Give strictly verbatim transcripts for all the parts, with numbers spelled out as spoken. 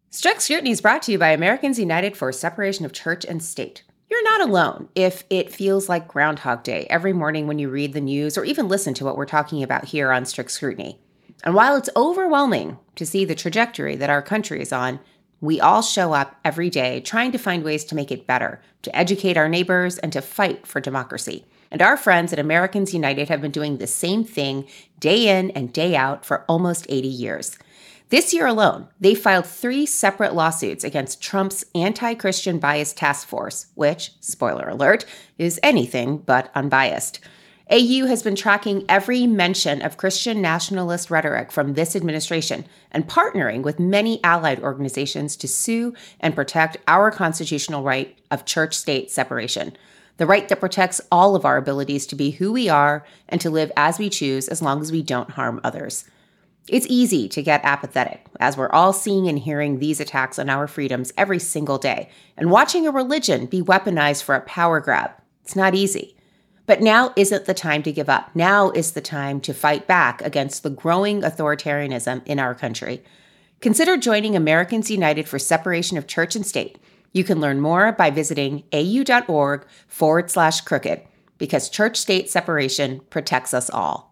Strict Scrutiny is brought to you by Americans United for Separation of Church and State. You're not alone if it feels like Groundhog Day every morning when you read the news or even listen to what we're talking about here on Strict Scrutiny. And while it's overwhelming to see the trajectory that our country is on, we all show up every day trying to find ways to make it better, to educate our neighbors, and to fight for democracy. And our friends at Americans United have been doing the same thing day in and day out for almost eighty years. This year alone, they filed three separate lawsuits against Trump's anti-Christian bias task force, which, spoiler alert, is anything but unbiased. A U has been tracking every mention of Christian nationalist rhetoric from this administration and partnering with many allied organizations to sue and protect our constitutional right of church-state separation, the right that protects all of our abilities to be who we are and to live as we choose as long as we don't harm others. It's easy to get apathetic, as we're all seeing and hearing these attacks on our freedoms every single day, and watching a religion be weaponized for a power grab. It's not easy. But now isn't the time to give up. Now is the time to fight back against the growing authoritarianism in our country. Consider joining Americans United for Separation of Church and State. You can learn more by visiting au.org forward slash crooked, because church-state separation protects us all.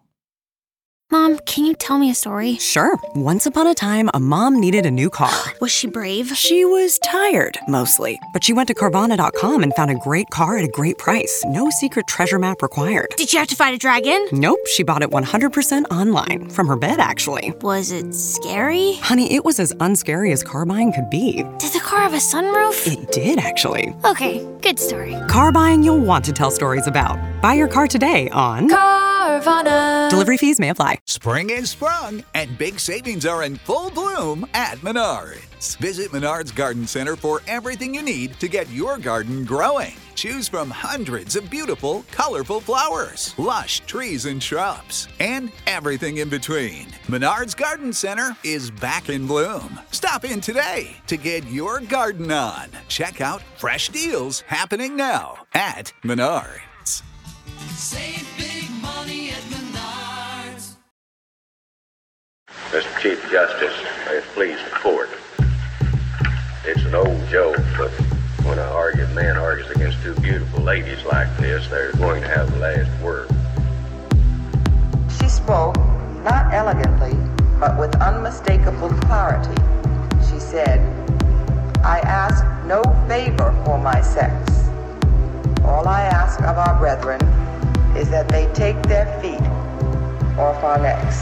Mom, can you tell me a story? Sure. Once upon a time, a mom needed a new car. Was she brave? She was tired, mostly. But she went to Carvana dot com and found a great car at a great price. No secret treasure map required. Did you have to fight a dragon? Nope. She bought it one hundred percent online. From her bed, actually. Was it scary? Honey, it was as unscary as car buying could be. Did the car have a sunroof? It did, actually. Okay, good story. Car buying you'll want to tell stories about. Buy your car today on Carvana. Delivery fees may apply. Spring is sprung, and big savings are in full bloom at Menards. Visit Menards Garden Center for everything you need to get your garden growing. Choose from hundreds of beautiful, colorful flowers, lush trees and shrubs, and everything in between. Menards Garden Center is back in bloom. Stop in today to get your garden on. Check out fresh deals happening now at Menards. Save big money at Menards. Mister Chief Justice, may it please the court. It's an old joke, but when an arguing man argues against two beautiful ladies like this, they're going to have the last word. She spoke, not elegantly, but with unmistakable clarity. She said, "I ask no favor for my sex. All I ask of our brethren is that they take their feet off our necks."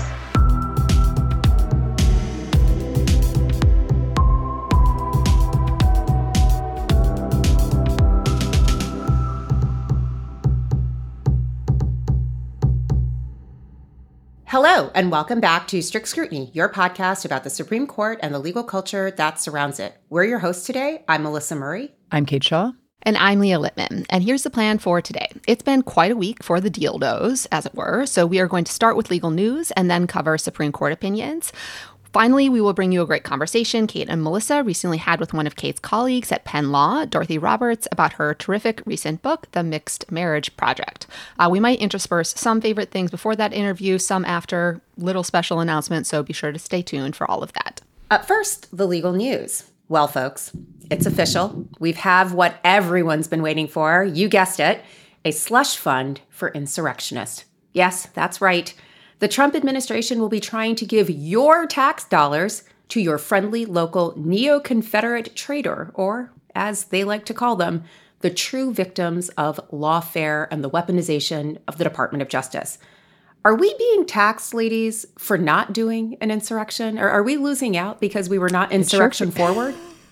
Hello, and welcome back to Strict Scrutiny, your podcast about the Supreme Court and the legal culture that surrounds it. We're your hosts today. I'm Melissa Murray. I'm Kate Shaw. And I'm Leah Littman. And here's the plan for today. It's been quite a week for the dildos, as it were. So we are going to start with legal news and then cover Supreme Court opinions. Finally, we will bring you a great conversation Kate and Melissa recently had with one of Kate's colleagues at Penn Law, Dorothy Roberts, about her terrific recent book, The Mixed Marriage Project. Uh, we might intersperse some favorite things before that interview, some after, little special announcements, so be sure to stay tuned for all of that. Up first, the legal news. Well, folks, it's official. We have what everyone's been waiting for. You guessed it, a slush fund for insurrectionists. Yes, that's right. The Trump administration will be trying to give your tax dollars to your friendly local neo-Confederate traitor, or as they like to call them, the true victims of lawfare and the weaponization of the Department of Justice. Are we being taxed, ladies, for not doing an insurrection? Or are we losing out because we were not insurrection sure, forward?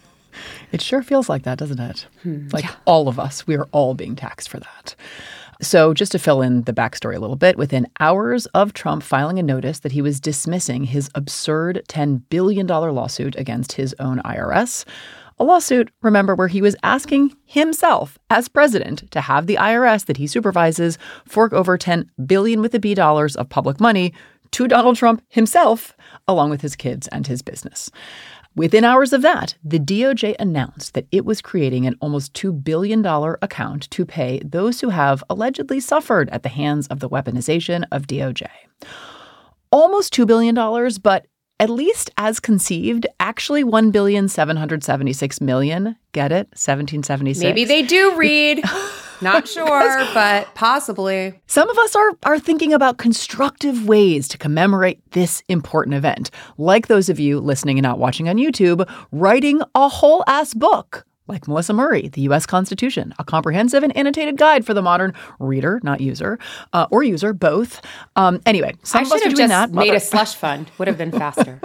It sure feels like that, doesn't it? Hmm, like yeah. all of us, we are all being taxed for that. So just to fill in the backstory a little bit, within hours of Trump filing a notice that he was dismissing his absurd ten billion dollars lawsuit against his own I R S, a lawsuit, remember, where he was asking himself as president to have the I R S that he supervises fork over ten billion dollars with a B dollars of public money to Donald Trump himself, along with his kids and his business. Within hours of that, the D O J announced that it was creating an almost two billion dollars account to pay those who have allegedly suffered at the hands of the weaponization of D O J. Almost two billion dollars, but at least as conceived, actually one billion seven hundred seventy-six million. Get it? seventeen seventy-six. Maybe they do read. Not sure, but possibly. Some of us are, are thinking about constructive ways to commemorate this important event, like those of you listening and not watching on YouTube, writing a whole-ass book, like Melissa Murray, The U S Constitution, a comprehensive and annotated guide for the modern reader, not user, uh, or user, both. Um, anyway, some I of us should are have doing just that. made Other- a slush fund. Would have been faster.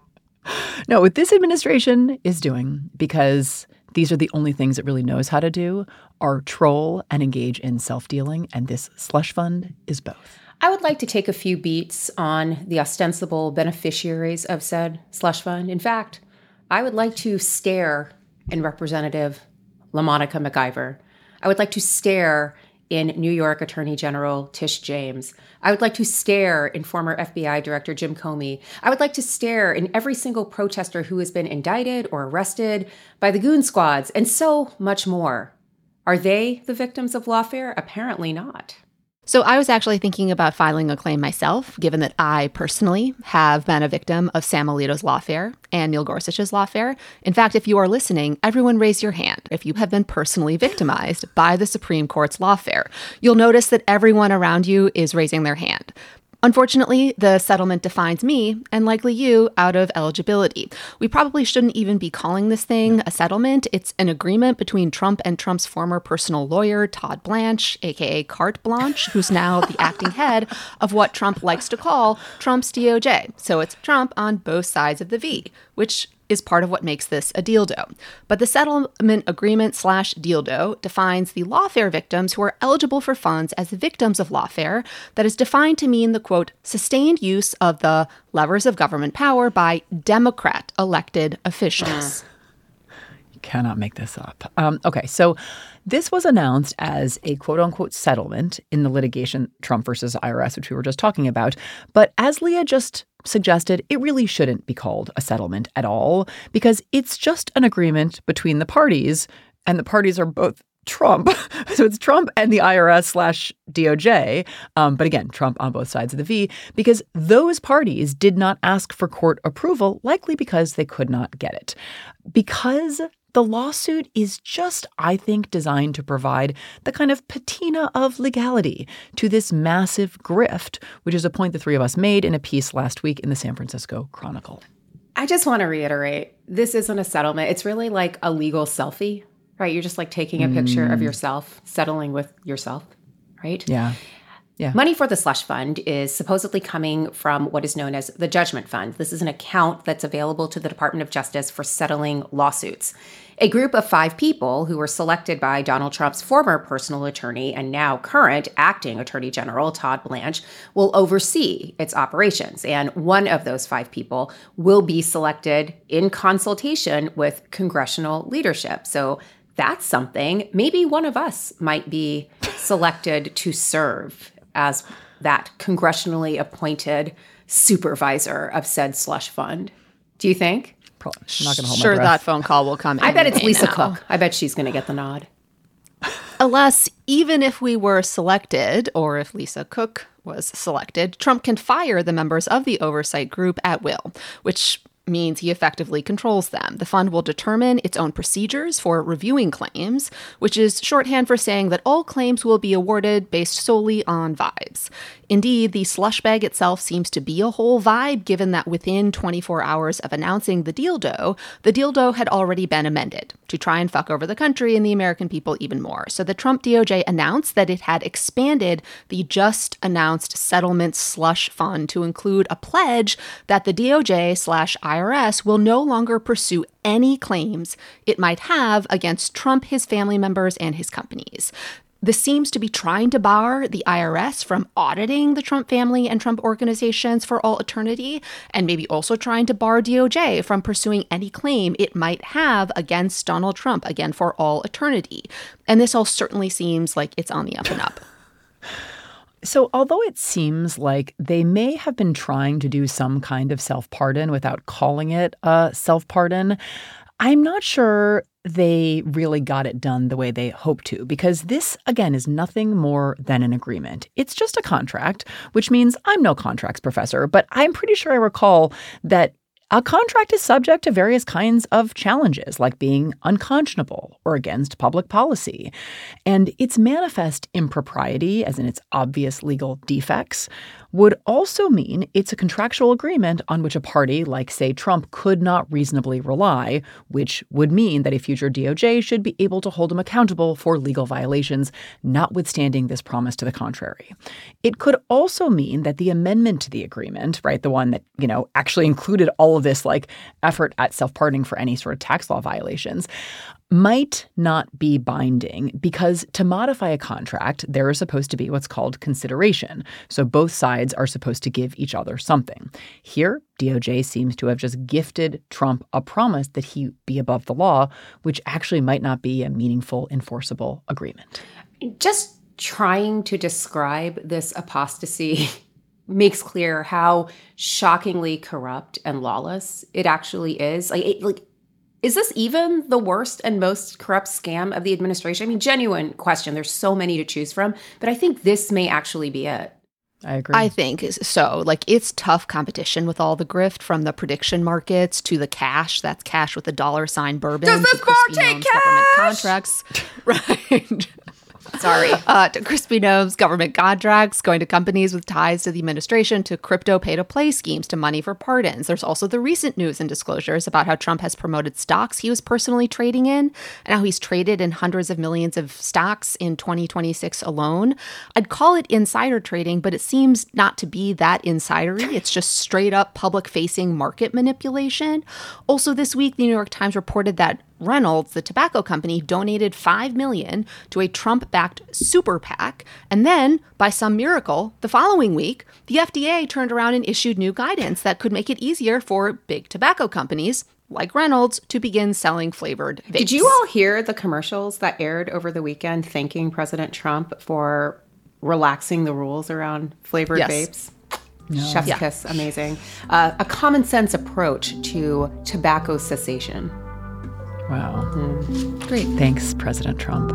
No, what this administration is doing, because these are the only things it really knows how to do, are troll and engage in self-dealing, and this slush fund is both. I would like to take a few beats on the ostensible beneficiaries of said slush fund. In fact, I would like to stare in Representative LaMonica McIver. I would like to stare in New York Attorney General Tish James. I would like to stare in former F B I Director Jim Comey. I would like to stare in every single protester who has been indicted or arrested by the goon squads, and so much more. Are they the victims of lawfare? Apparently not. So I was actually thinking about filing a claim myself, given that I personally have been a victim of Sam Alito's lawfare and Neil Gorsuch's lawfare. In fact, if you are listening, everyone raise your hand if you have been personally victimized by the Supreme Court's lawfare. You'll notice that everyone around you is raising their hand. Unfortunately, the settlement defines me, and likely you, out of eligibility. We probably shouldn't even be calling this thing a settlement. It's an agreement between Trump and Trump's former personal lawyer, Todd Blanche, aka Carte Blanche, who's now the acting head of what Trump likes to call Trump's D O J. So it's Trump on both sides of the V, which is part of what makes this a dildo. But the settlement agreement slash dildo defines the lawfare victims who are eligible for funds as victims of lawfare that is defined to mean the, quote, sustained use of the levers of government power by Democrat elected officials. You cannot make this up. Um, okay, so this was announced as a quote-unquote settlement in the litigation Trump versus I R S, which we were just talking about. But as Leah just suggested, it really shouldn't be called a settlement at all, because it's just an agreement between the parties, and the parties are both Trump. So it's Trump and the I R S slash D O J. Um, but again, Trump on both sides of the V, because those parties did not ask for court approval, likely because they could not get it. Because the lawsuit is just, I think, designed to provide the kind of patina of legality to this massive grift, which is a point the three of us made in a piece last week in the San Francisco Chronicle. I just want to reiterate, this isn't a settlement. It's really like a legal selfie, right? You're just like taking a picture mm. of yourself, settling with yourself, right? Yeah. Yeah. Money for the slush fund is supposedly coming from what is known as the Judgment Fund. This is an account that's available to the Department of Justice for settling lawsuits. A group of five people who were selected by Donald Trump's former personal attorney and now current acting attorney general, Todd Blanche, will oversee its operations. And one of those five people will be selected in consultation with congressional leadership. So that's something. Maybe one of us might be selected to serve as that congressionally appointed supervisor of said slush fund. Do you think? Probably. I'm not gonna hold sure my breath. That phone call will come in. I bet it's Lisa now. Cook. I bet she's going to get the nod. Alas, even if we were selected, or if Lisa Cook was selected, Trump can fire the members of the oversight group at will, which means he effectively controls them. The fund will determine its own procedures for reviewing claims, which is shorthand for saying that all claims will be awarded based solely on vibes. Indeed, the slush bag itself seems to be a whole vibe, given that within twenty-four hours of announcing the dildo, the dildo had already been amended to try and fuck over the country and the American people even more. So the Trump D O J announced that it had expanded the just announced settlement slush fund to include a pledge that the D O J slash I R S will no longer pursue any claims it might have against Trump, his family members, and his companies. This seems to be trying to bar the I R S from auditing the Trump family and Trump organizations for all eternity, and maybe also trying to bar D O J from pursuing any claim it might have against Donald Trump, again, for all eternity. And this all certainly seems like it's on the up and up. So although it seems like they may have been trying to do some kind of self-pardon without calling it a self-pardon, I'm not sure they really got it done the way they hoped to, because this, again, is nothing more than an agreement. It's just a contract, which means I'm no contracts professor, but I'm pretty sure I recall that A contract is subject to various kinds of challenges, like being unconscionable or against public policy. And its manifest impropriety, as in its obvious legal defects, would also mean it's a contractual agreement on which a party like, say, Trump could not reasonably rely, which would mean that a future D O J should be able to hold him accountable for legal violations, notwithstanding this promise to the contrary. It could also mean that the amendment to the agreement, right, the one that, you know, actually included all of this, like, effort at self-pardoning for any sort of tax law violations, might not be binding because to modify a contract, there is supposed to be what's called consideration. So both sides are supposed to give each other something. Here, D O J seems to have just gifted Trump a promise that he be above the law, which actually might not be a meaningful, enforceable agreement. Just trying to describe this apostasy makes clear how shockingly corrupt and lawless it actually is. Like, it, like, is this even the worst and most corrupt scam of the administration? I mean, genuine question. There's so many to choose from, but I think this may actually be it. I agree. I think so. Like, it's tough competition with all the grift, from the prediction markets to the cash. That's cash with a dollar sign bourbon. Does this bar take cash? Government contracts. Right. Sorry. Uh, to Crispy Gnome's government contracts, going to companies with ties to the administration, to crypto pay-to-play schemes, to money for pardons. There's also the recent news and disclosures about how Trump has promoted stocks he was personally trading in, and how he's traded in hundreds of millions of stocks in twenty twenty-six alone. I'd call it insider trading, but it seems not to be that insidery. It's just straight-up public-facing market manipulation. Also this week, the New York Times reported that Reynolds, the tobacco company, donated five million dollars to a Trump-backed super PAC. And then, by some miracle, the following week, the F D A turned around and issued new guidance that could make it easier for big tobacco companies like Reynolds to begin selling flavored vapes. Did you all hear the commercials that aired over the weekend thanking President Trump for relaxing the rules around flavored Yes. vapes? No. Chef's Yeah. kiss, amazing. Uh, a common sense approach to tobacco cessation. Wow. Mm. Great. Thanks, President Trump.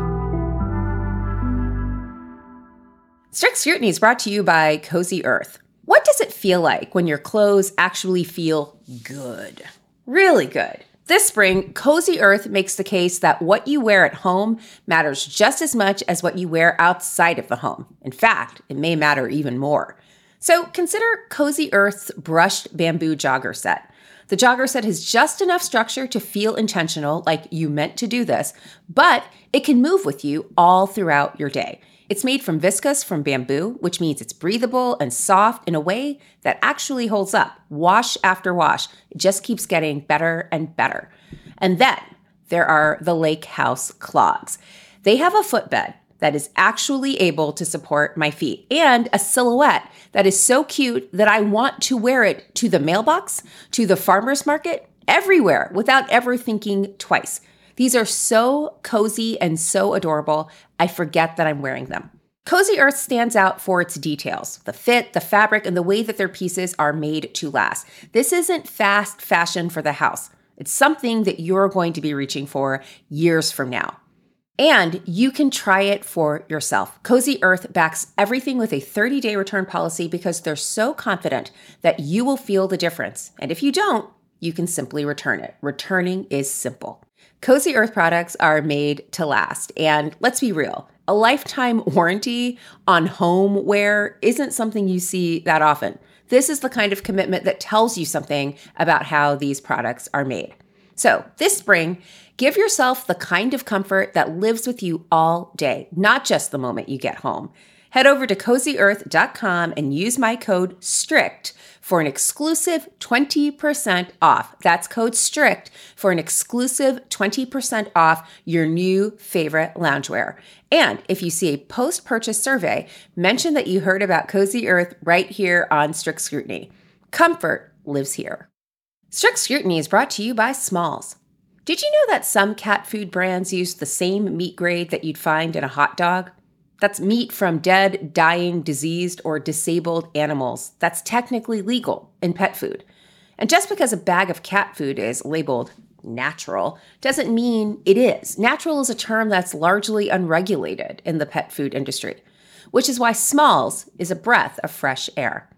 Strict Scrutiny is brought to you by Cozy Earth. What does it feel like when your clothes actually feel good? Really good. This spring, Cozy Earth makes the case that what you wear at home matters just as much as what you wear outside of the home. In fact, it may matter even more. So consider Cozy Earth's brushed bamboo jogger set. The jogger set has just enough structure to feel intentional, like you meant to do this, but it can move with you all throughout your day. It's made from viscose from bamboo, which means it's breathable and soft in a way that actually holds up. Wash after wash, it just keeps getting better and better. And then there are the Lake House clogs. They have a footbed that is actually able to support my feet, and a silhouette that is so cute that I want to wear it to the mailbox, to the farmer's market, everywhere without ever thinking twice. These are so cozy and so adorable, I forget that I'm wearing them. Cozy Earth stands out for its details, the fit, the fabric, and the way that their pieces are made to last. This isn't fast fashion for the house. It's something that you're going to be reaching for years from now. And you can try it for yourself. Cozy Earth backs everything with a thirty-day return policy because they're so confident that you will feel the difference. And if you don't, you can simply return it. Returning is simple. Cozy Earth products are made to last. And let's be real, a lifetime warranty on home wear isn't something you see that often. This is the kind of commitment that tells you something about how these products are made. So this spring, give yourself the kind of comfort that lives with you all day, not just the moment you get home. Head over to cozy earth dot com and use my code STRICT for an exclusive twenty percent off. That's code STRICT for an exclusive twenty percent off your new favorite loungewear. And if you see a post-purchase survey, mention that you heard about Cozy Earth right here on Strict Scrutiny. Comfort lives here. Strict Scrutiny is brought to you by Smalls. Did you know that some cat food brands use the same meat grade that you'd find in a hot dog? That's meat from dead, dying, diseased, or disabled animals. That's technically legal in pet food. And just because a bag of cat food is labeled natural doesn't mean it is. Natural is a term that's largely unregulated in the pet food industry, which is why Smalls is a breath of fresh air.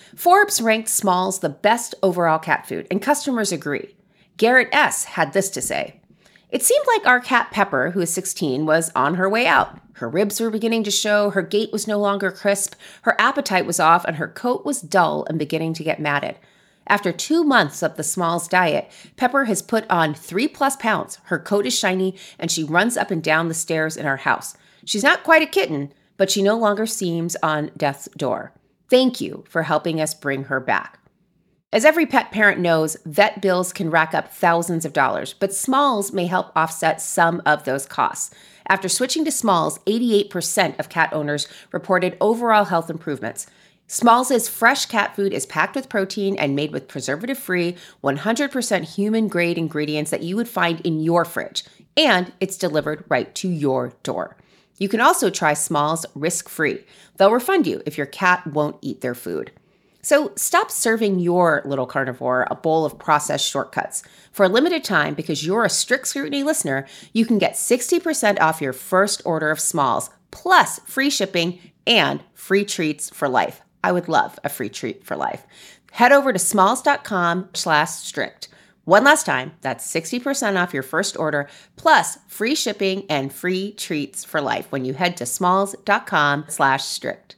Forbes ranked Smalls the best overall cat food, and customers agree. Garrett S. had this to say. It seemed like our cat Pepper, who is sixteen, was on her way out. Her ribs were beginning to show, her gait was no longer crisp, her appetite was off, and her coat was dull and beginning to get matted. After two months of the Smalls diet, Pepper has put on three plus pounds, her coat is shiny, and she runs up and down the stairs in our house. She's not quite a kitten, but she no longer seems on death's door. Thank you for helping us bring her back. As every pet parent knows, vet bills can rack up thousands of dollars, but Smalls may help offset some of those costs. After switching to Smalls, eighty-eight percent of cat owners reported overall health improvements. Smalls' fresh cat food is packed with protein and made with preservative-free, one hundred percent human-grade ingredients that you would find in your fridge, and it's delivered right to your door. You can also try Smalls risk-free. They'll refund you if your cat won't eat their food. So stop serving your little carnivore a bowl of processed shortcuts. For a limited time, because you're a Strict Scrutiny listener, you can get sixty percent off your first order of Smalls, plus free shipping and free treats for life. I would love a free treat for life. Head over to smalls.com slash strict. One last time, that's sixty percent off your first order, plus free shipping and free treats for life when you head to smalls.com slash strict.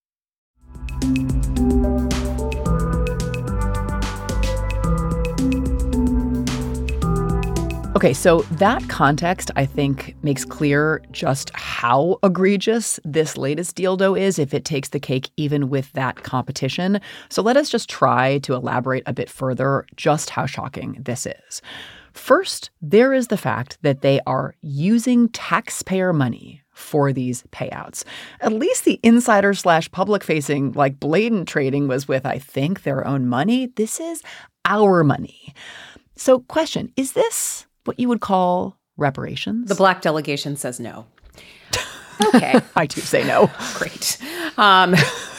Okay, so that context, I think, makes clear just how egregious this latest dildo is if it takes the cake even with that competition. So let us just try to elaborate a bit further just how shocking this is. First, there is the fact that they are using taxpayer money for these payouts. At least the insider slash public facing, like blatant trading was with, I think, their own money. This is our money. So question, is this what you would call reparations? The black delegation says no. Okay. I do say no. Great. Um,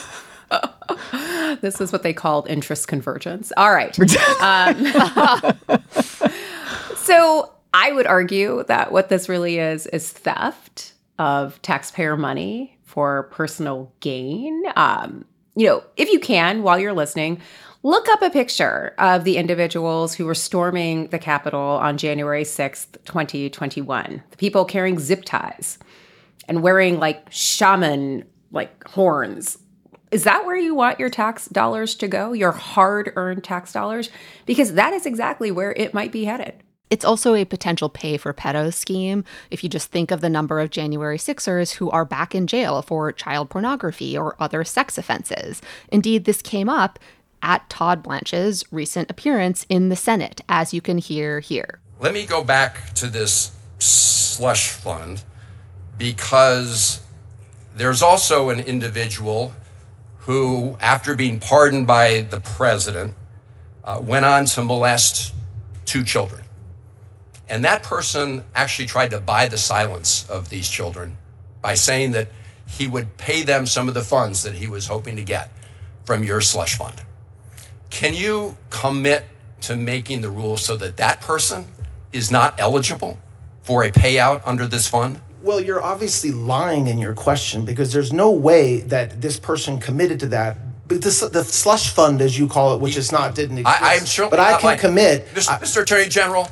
this is what they called interest convergence. All right. Um, so I would argue that what this really is is theft of taxpayer money for personal gain. Um, you know, if you can, while you're listening, look up a picture of the individuals who were storming the Capitol on January sixth, twenty twenty-one. The people carrying zip ties and wearing like shaman like horns. Is that where you want your tax dollars to go? Your hard-earned tax dollars? Because that is exactly where it might be headed. It's also a potential pay for pedos scheme if you just think of the number of January sixers who are back in jail for child pornography or other sex offenses. Indeed, this came up at Todd Blanche's recent appearance in the Senate, as you can hear here. Let me go back to this slush fund because there's also an individual who, after being pardoned by the president, uh, went on to molest two children. And that person actually tried to buy the silence of these children by saying that he would pay them some of the funds that he was hoping to get from your slush fund. Can you commit to making the rules so that that person is not eligible for a payout under this fund? Well, you're obviously lying in your question because there's no way that this person committed to that. But this, the slush fund, as you call it, which is not, didn't exist. I, I'm sure, but I can like, commit. Mister I, Mister Attorney General,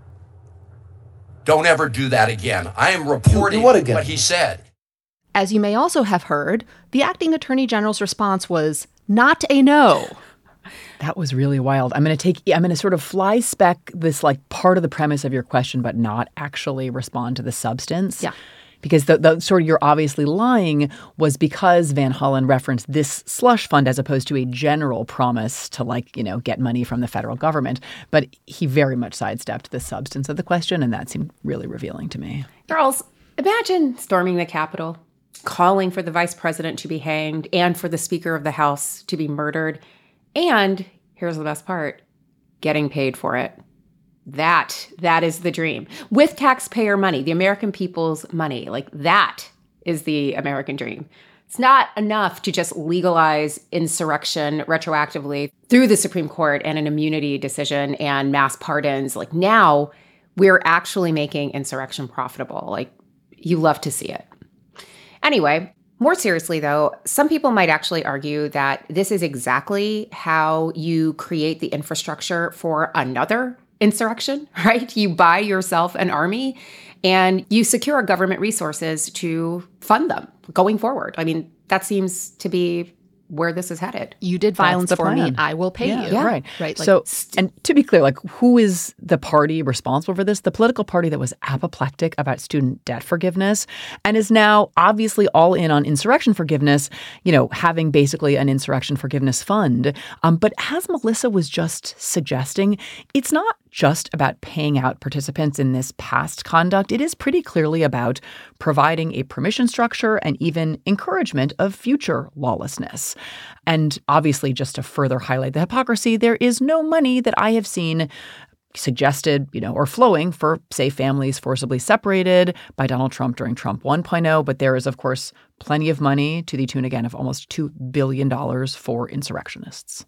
don't ever do that again. I am reporting what, what he said. As you may also have heard, the acting attorney general's response was not a no. That was really wild. I'm going to take, I'm going to sort of fly spec this like part of the premise of your question, but not actually respond to the substance. Yeah. Because the, the sort of you're obviously lying was because Van Hollen referenced this slush fund as opposed to a general promise to like, you know, get money from the federal government. But he very much sidestepped the substance of the question, and that seemed really revealing to me. Girls, imagine storming the Capitol, calling for the vice president to be hanged and for the Speaker of the House to be murdered. And here's the best part, getting paid for it. That, that is the dream. With taxpayer money, the American people's money. Like that is the American dream. It's not enough to just legalize insurrection retroactively through the Supreme Court and an immunity decision and mass pardons. Like now we're actually making insurrection profitable. Like you love to see it. Anyway, More seriously, though, some people might actually argue that this is exactly how you create the infrastructure for another insurrection, right? You buy yourself an army and you secure government resources to fund them going forward. I mean, that seems to be where this is headed. You did violence for me, I will pay yeah, you. Yeah. Right. Right. Like, so, and to be clear, like, who is the party responsible for this? The political party that was apoplectic about student debt forgiveness and is now obviously all in on insurrection forgiveness, you know, having basically an insurrection forgiveness fund. Um, but as Melissa was just suggesting, it's not just about paying out participants in this past conduct. It is pretty clearly about providing a permission structure and even encouragement of future lawlessness. And obviously, just to further highlight the hypocrisy, there is no money that I have seen suggested, you know, or flowing for, say, families forcibly separated by Donald Trump during Trump one point oh. But there is, of course, plenty of money to the tune, again, of almost two billion dollars for insurrectionists.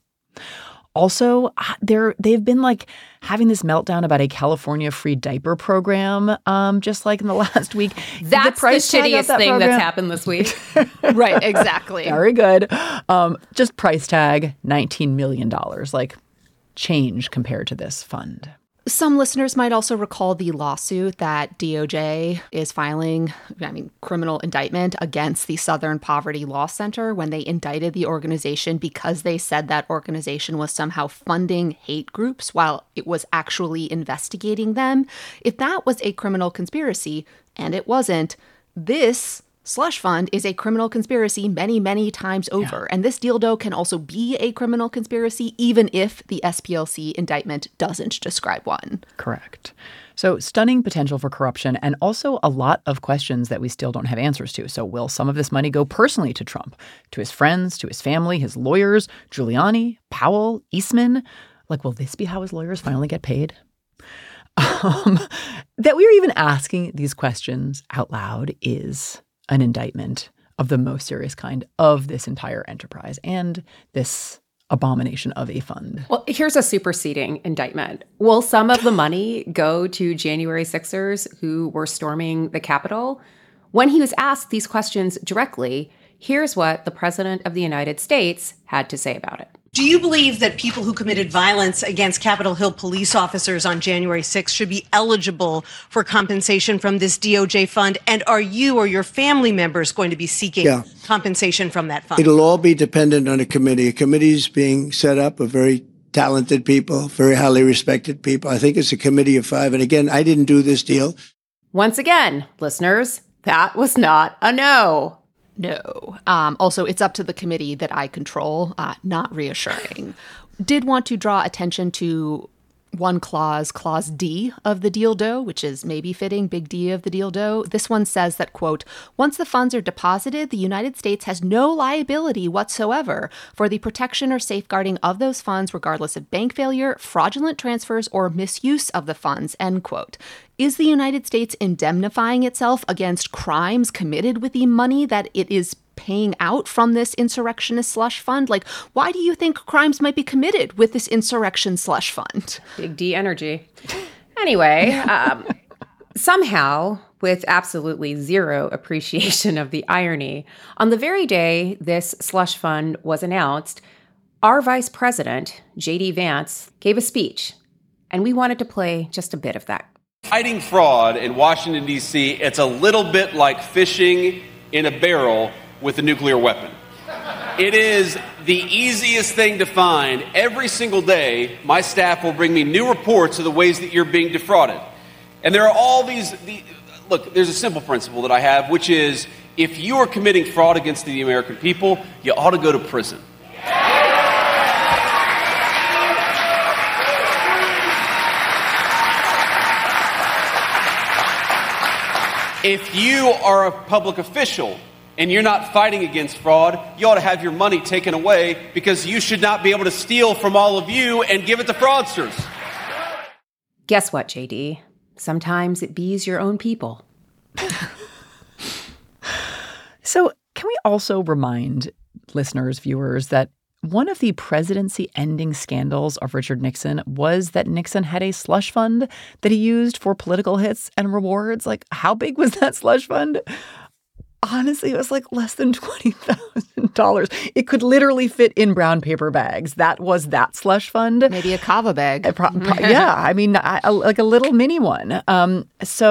Also, they're, they've been like having this meltdown about a California free diaper program um, just like in the last week. That's the, price the shittiest that thing program. that's happened this week. Right, exactly. Very good. Um, just price tag nineteen million dollars, like change compared to this fund. Some listeners might also recall the lawsuit that D O J is filing, I mean, criminal indictment against the Southern Poverty Law Center when they indicted the organization because they said that organization was somehow funding hate groups while it was actually investigating them. If that was a criminal conspiracy, and it wasn't, this slush fund is a criminal conspiracy many, many times over. Yeah. And this dildo can also be a criminal conspiracy, even if the S P L C indictment doesn't describe one. Correct. So stunning potential for corruption and also a lot of questions that we still don't have answers to. So will some of this money go personally to Trump, to his friends, to his family, his lawyers, Giuliani, Powell, Eastman? Like, will this be how his lawyers finally get paid? Um, that we are even asking these questions out loud is an indictment of the most serious kind of this entire enterprise and this abomination of a fund. Well, here's a superseding indictment. Will some of the money go to January sixers who were storming the Capitol? When he was asked these questions directly, here's what the President of the United States had to say about it. Do you believe that people who committed violence against Capitol Hill police officers on January sixth should be eligible for compensation from this D O J fund? And are you or your family members going to be seeking yeah. compensation from that fund? It'll all be dependent on a committee. A committee is being set up of very talented people, very highly respected people. I think it's a committee of five. And again, I didn't do this deal. Once again, listeners, that was not a no. No. Um, also, it's up to the committee that I control, uh, not reassuring. Did want to draw attention to one clause, clause D of the deal dough, which is maybe fitting, big D of the deal dough. This one says that, quote, once the funds are deposited, the United States has no liability whatsoever for the protection or safeguarding of those funds, regardless of bank failure, fraudulent transfers, or misuse of the funds, end quote. Is the United States indemnifying itself against crimes committed with the money that it is paying out from this insurrectionist slush fund? Like, why do you think crimes might be committed with this insurrection slush fund? Big D energy. Anyway, um, somehow, with absolutely zero appreciation of the irony, on the very day this slush fund was announced, our vice president, J D Vance, gave a speech, and we wanted to play just a bit of that. Fighting fraud in Washington, D C, it's a little bit like fishing in a barrel with a nuclear weapon. It is the easiest thing to find. Every single day, my staff will bring me new reports of the ways that you're being defrauded. And there are all these, the, look, there's a simple principle that I have, which is if you are committing fraud against the American people, you ought to go to prison. If you are a public official and you're not fighting against fraud, you ought to have your money taken away because you should not be able to steal from all of you and give it to fraudsters. Guess what, J D? Sometimes it bees your own people. So can we also remind listeners, viewers, that one of the presidency-ending scandals of Richard Nixon was that Nixon had a slush fund that he used for political hits and rewards? Like, how big was that slush fund? honestly, it was like less than twenty thousand dollars. It could literally fit in brown paper bags. That was that slush fund. Maybe a kava bag. Pro- pro- yeah, I mean, I, I, like a little mini one. Um,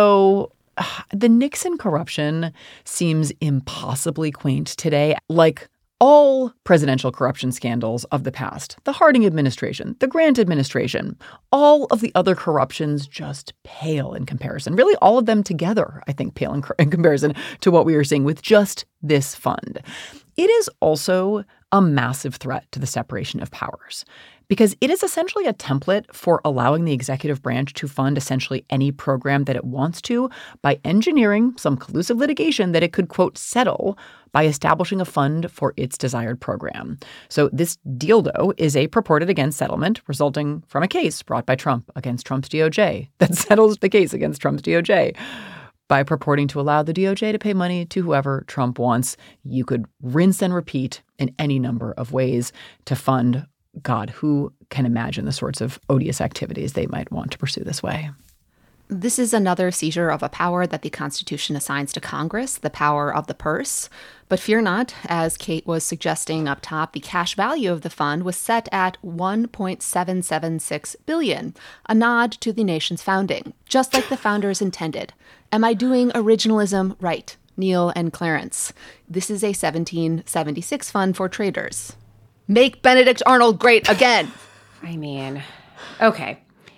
so uh, the Nixon corruption seems impossibly quaint today. Like all presidential corruption scandals of the past, the Harding administration, the Grant administration, all of the other corruptions just pale in comparison. Really, all of them together, I think, pale in, in comparison to what we are seeing with just this fund. It is also a massive threat to the separation of powers, because it is essentially a template for allowing the executive branch to fund essentially any program that it wants to by engineering some collusive litigation that it could, quote, settle by establishing a fund for its desired program. So this dildo is a purported against settlement resulting from a case brought by Trump against Trump's D O J that settles the case against Trump's D O J. By purporting to allow the D O J to pay money to whoever Trump wants, you could rinse and repeat in any number of ways to fund, God, who can imagine the sorts of odious activities they might want to pursue this way? This is another seizure of a power that the Constitution assigns to Congress, the power of the purse. But fear not, as Kate was suggesting up top, the cash value of the fund was set at one point seven seven six billion dollars, a nod to the nation's founding, just like the founders intended. Am I doing originalism right, Neil and Clarence? This is a seventeen seventy-six fund for traders. Make Benedict Arnold great again. I mean, okay.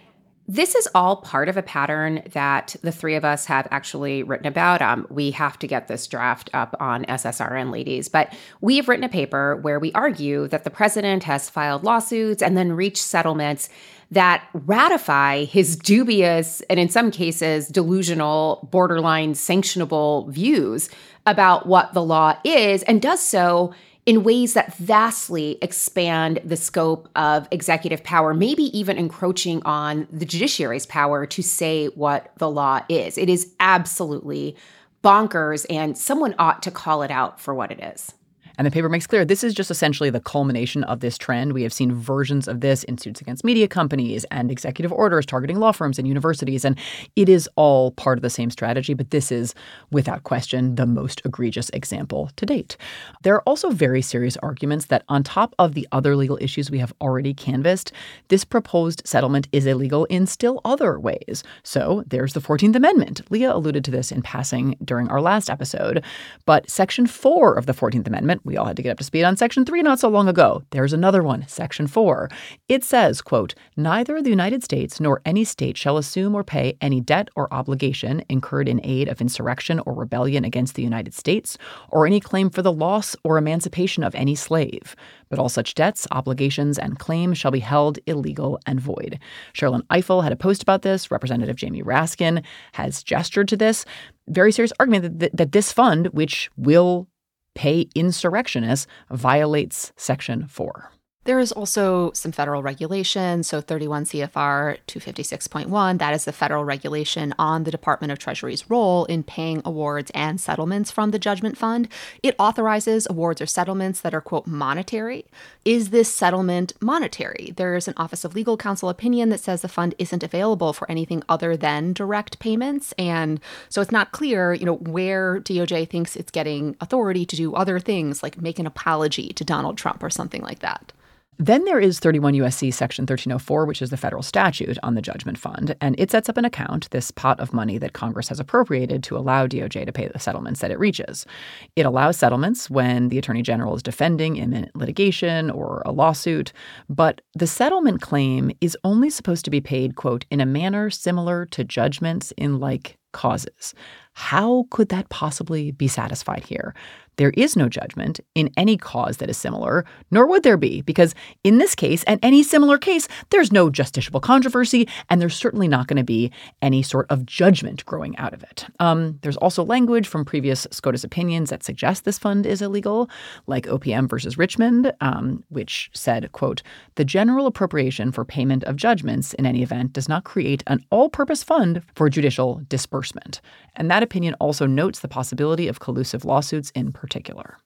This is all part of a pattern that the three of us have actually written about. Um, we have to get this draft up on S S R N, ladies. But we have written a paper where we argue that the president has filed lawsuits and then reached settlements that ratify his dubious and in some cases delusional, borderline sanctionable views about what the law is, and does so in ways that vastly expand the scope of executive power, maybe even encroaching on the judiciary's power to say what the law is. It is absolutely bonkers, and someone ought to call it out for what it is. And the paper makes clear this is just essentially the culmination of this trend. We have seen versions of this in suits against media companies and executive orders targeting law firms and universities. And it is all part of the same strategy. But this is, without question, the most egregious example to date. There are also very serious arguments that on top of the other legal issues we have already canvassed, this proposed settlement is illegal in still other ways. So there's the fourteenth Amendment. Leah alluded to this in passing during our last episode. But Section four of the fourteenth Amendment, we all had to get up to speed on Section three not so long ago. There's another one, Section four. It says, quote, neither the United States nor any state shall assume or pay any debt or obligation incurred in aid of insurrection or rebellion against the United States, or any claim for the loss or emancipation of any slave. But all such debts, obligations, and claims shall be held illegal and void. Sherrilyn Ifill had a post about this. Representative Jamie Raskin has gestured to this. Very serious argument that, that this fund, which will pay insurrectionists, violates Section four. There is also some federal regulation. So thirty-one C F R two fifty-six point one, that is the federal regulation on the Department of Treasury's role in paying awards and settlements from the Judgment Fund. It authorizes awards or settlements that are, quote, monetary. Is this settlement monetary? There is an Office of Legal Counsel opinion that says the fund isn't available for anything other than direct payments. And so it's not clear, you know, where D O J thinks it's getting authority to do other things like make an apology to Donald Trump or something like that. Then there is thirty-one U S C Section thirteen oh four, which is the federal statute on the Judgment Fund, and it sets up an account, this pot of money that Congress has appropriated to allow D O J to pay the settlements that it reaches. It allows settlements when the Attorney General is defending imminent litigation or a lawsuit, but the settlement claim is only supposed to be paid, quote, in a manner similar to judgments in like causes. How could that possibly be satisfied here? There is no judgment in any cause that is similar, nor would there be, because in this case and any similar case, there's no justiciable controversy, and there's certainly not going to be any sort of judgment growing out of it. Um, there's also language from previous SCOTUS opinions that suggest this fund is illegal, like O P M versus Richmond, um, which said, quote, the general appropriation for payment of judgments in any event does not create an all-purpose fund for judicial disbursement. And that opinion also notes the possibility of collusive lawsuits in particular.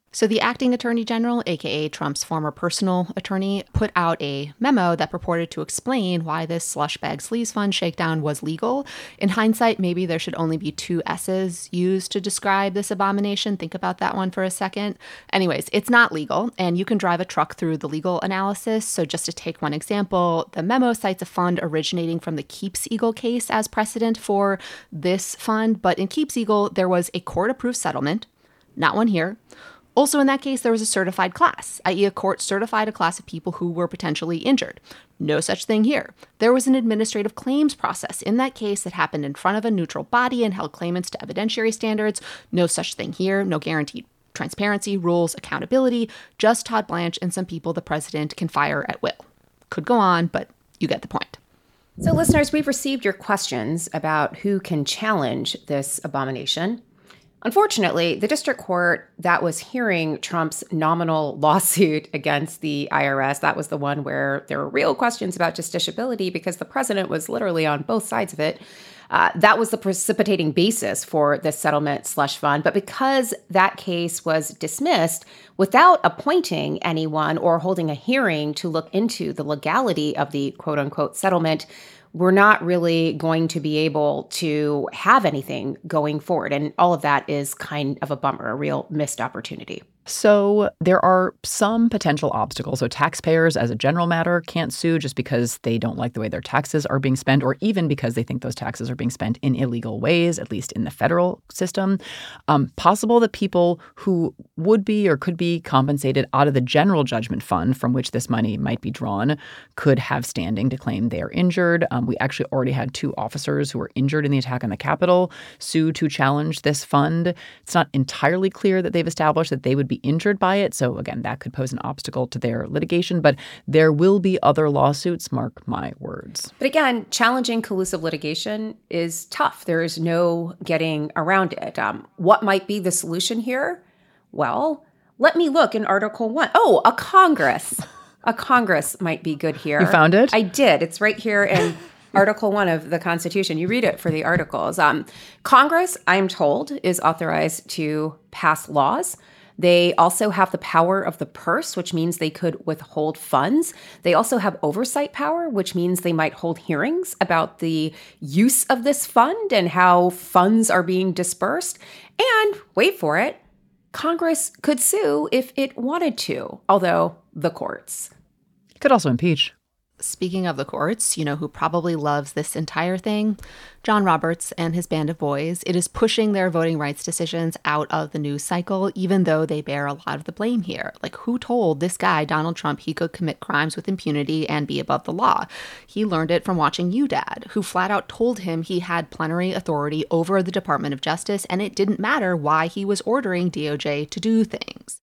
So the acting attorney general, aka Trump's former personal attorney, put out a memo that purported to explain why this slush bag sleaze fund shakedown was legal. In hindsight, maybe there should only be two S's used to describe this abomination. Think about that one for a second. Anyways, it's not legal, and you can drive a truck through the legal analysis. So just to take one example, the memo cites a fund originating from the Keepseagle case as precedent for this fund. But in Keepseagle, there was a court-approved settlement, not one here. Also, in that case, there was a certified class, that is a court certified a class of people who were potentially injured. No such thing here. There was an administrative claims process in that case that happened in front of a neutral body and held claimants to evidentiary standards. No such thing here. No guaranteed transparency, rules, accountability, just Todd Blanche and some people the president can fire at will. Could go on, but you get the point. So, listeners, we've received your questions about who can challenge this abomination. Unfortunately, the district court that was hearing Trump's nominal lawsuit against the I R S, that was the one where there were real questions about justiciability because the president was literally on both sides of it. Uh, that was the precipitating basis for the settlement slush fund. But because that case was dismissed without appointing anyone or holding a hearing to look into the legality of the quote unquote settlement, we're not really going to be able to have anything going forward. And all of that is kind of a bummer, a real missed opportunity. So there are some potential obstacles. So taxpayers, as a general matter, can't sue just because they don't like the way their taxes are being spent, or even because they think those taxes are being spent in illegal ways, at least in the federal system. Um, possible that people who would be or could be compensated out of the general judgment fund from which this money might be drawn could have standing to claim they are injured. Um, we actually already had two officers who were injured in the attack on the Capitol sue to challenge this fund. It's not entirely clear that they've established that they would be injured by it. So again, that could pose an obstacle to their litigation, but there will be other lawsuits, mark my words. But again, challenging collusive litigation is tough. There is no getting around it. Um, what might be the solution here? Well, let me look in Article one. Oh, a Congress. A Congress might be good here. You found it? I did. It's right here in Article one of the Constitution. You read it for the articles. Um, Congress, I'm told, is authorized to pass laws. They also have the power of the purse, which means they could withhold funds. They also have oversight power, which means they might hold hearings about the use of this fund and how funds are being dispersed. And wait for it, Congress could sue if it wanted to, although the courts could also impeach. Speaking of the courts, you know who probably loves this entire thing? John Roberts and his band of boys. It is pushing their voting rights decisions out of the news cycle, even though they bear a lot of the blame here. Like, who told this guy, Donald Trump, he could commit crimes with impunity and be above the law? He learned it from watching U Dad, who flat out told him he had plenary authority over the Department of Justice, and it didn't matter why he was ordering D O J to do things.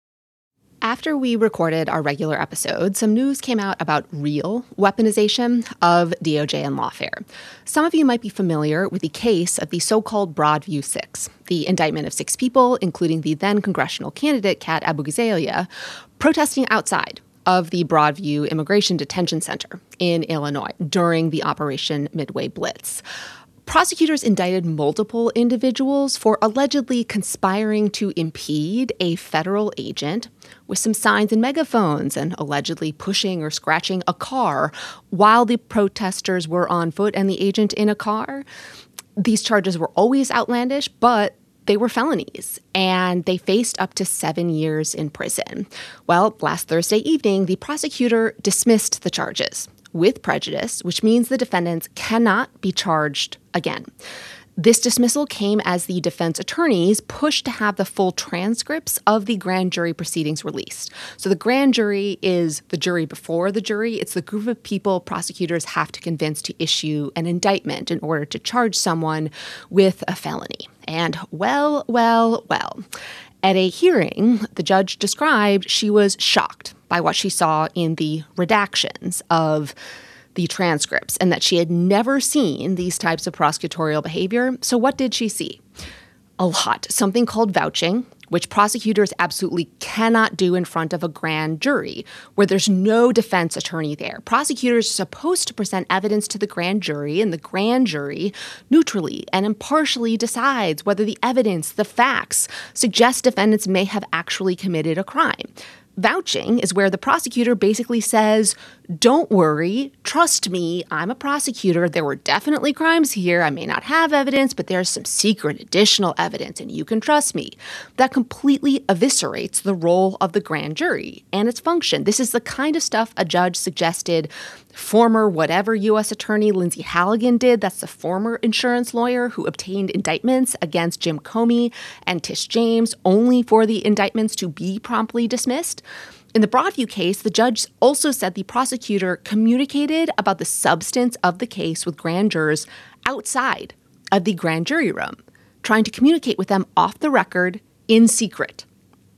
After we recorded our regular episode, some news came out about real weaponization of D O J and lawfare. Some of you might be familiar with the case of the so-called Broadview Six, the indictment of six people, including the then congressional candidate Kat Abu-Ghazaleh, protesting outside of the Broadview Immigration Detention Center in Illinois during the Operation Midway Blitz. Prosecutors indicted multiple individuals for allegedly conspiring to impede a federal agent with some signs and megaphones and allegedly pushing or scratching a car while the protesters were on foot and the agent in a car. These charges were always outlandish, but they were felonies, and they faced up to seven years in prison. Well, last Thursday evening, the prosecutor dismissed the charges with prejudice, which means the defendants cannot be charged again. This dismissal came as the defense attorneys pushed to have the full transcripts of the grand jury proceedings released. So the grand jury is the jury before the jury. It's the group of people prosecutors have to convince to issue an indictment in order to charge someone with a felony. And well, well, well, at a hearing, the judge described she was shocked by what she saw in the redactions of the transcripts and that she had never seen these types of prosecutorial behavior. So what did she see? A lot. Something called vouching, which prosecutors absolutely cannot do in front of a grand jury, where there's no defense attorney there. Prosecutors are supposed to present evidence to the grand jury, and the grand jury neutrally and impartially decides whether the evidence, the facts, suggest defendants may have actually committed a crime. Vouching is where the prosecutor basically says, don't worry, trust me, I'm a prosecutor. There were definitely crimes here. I may not have evidence, but there's some secret additional evidence, and you can trust me. That completely eviscerates the role of the grand jury and its function. This is the kind of stuff a judge suggested former whatever U S Attorney Lindsay Halligan did. That's the former insurance lawyer who obtained indictments against Jim Comey and Tish James only for the indictments to be promptly dismissed. In the Broadview case, the judge also said the prosecutor communicated about the substance of the case with grand jurors outside of the grand jury room, trying to communicate with them off the record in secret.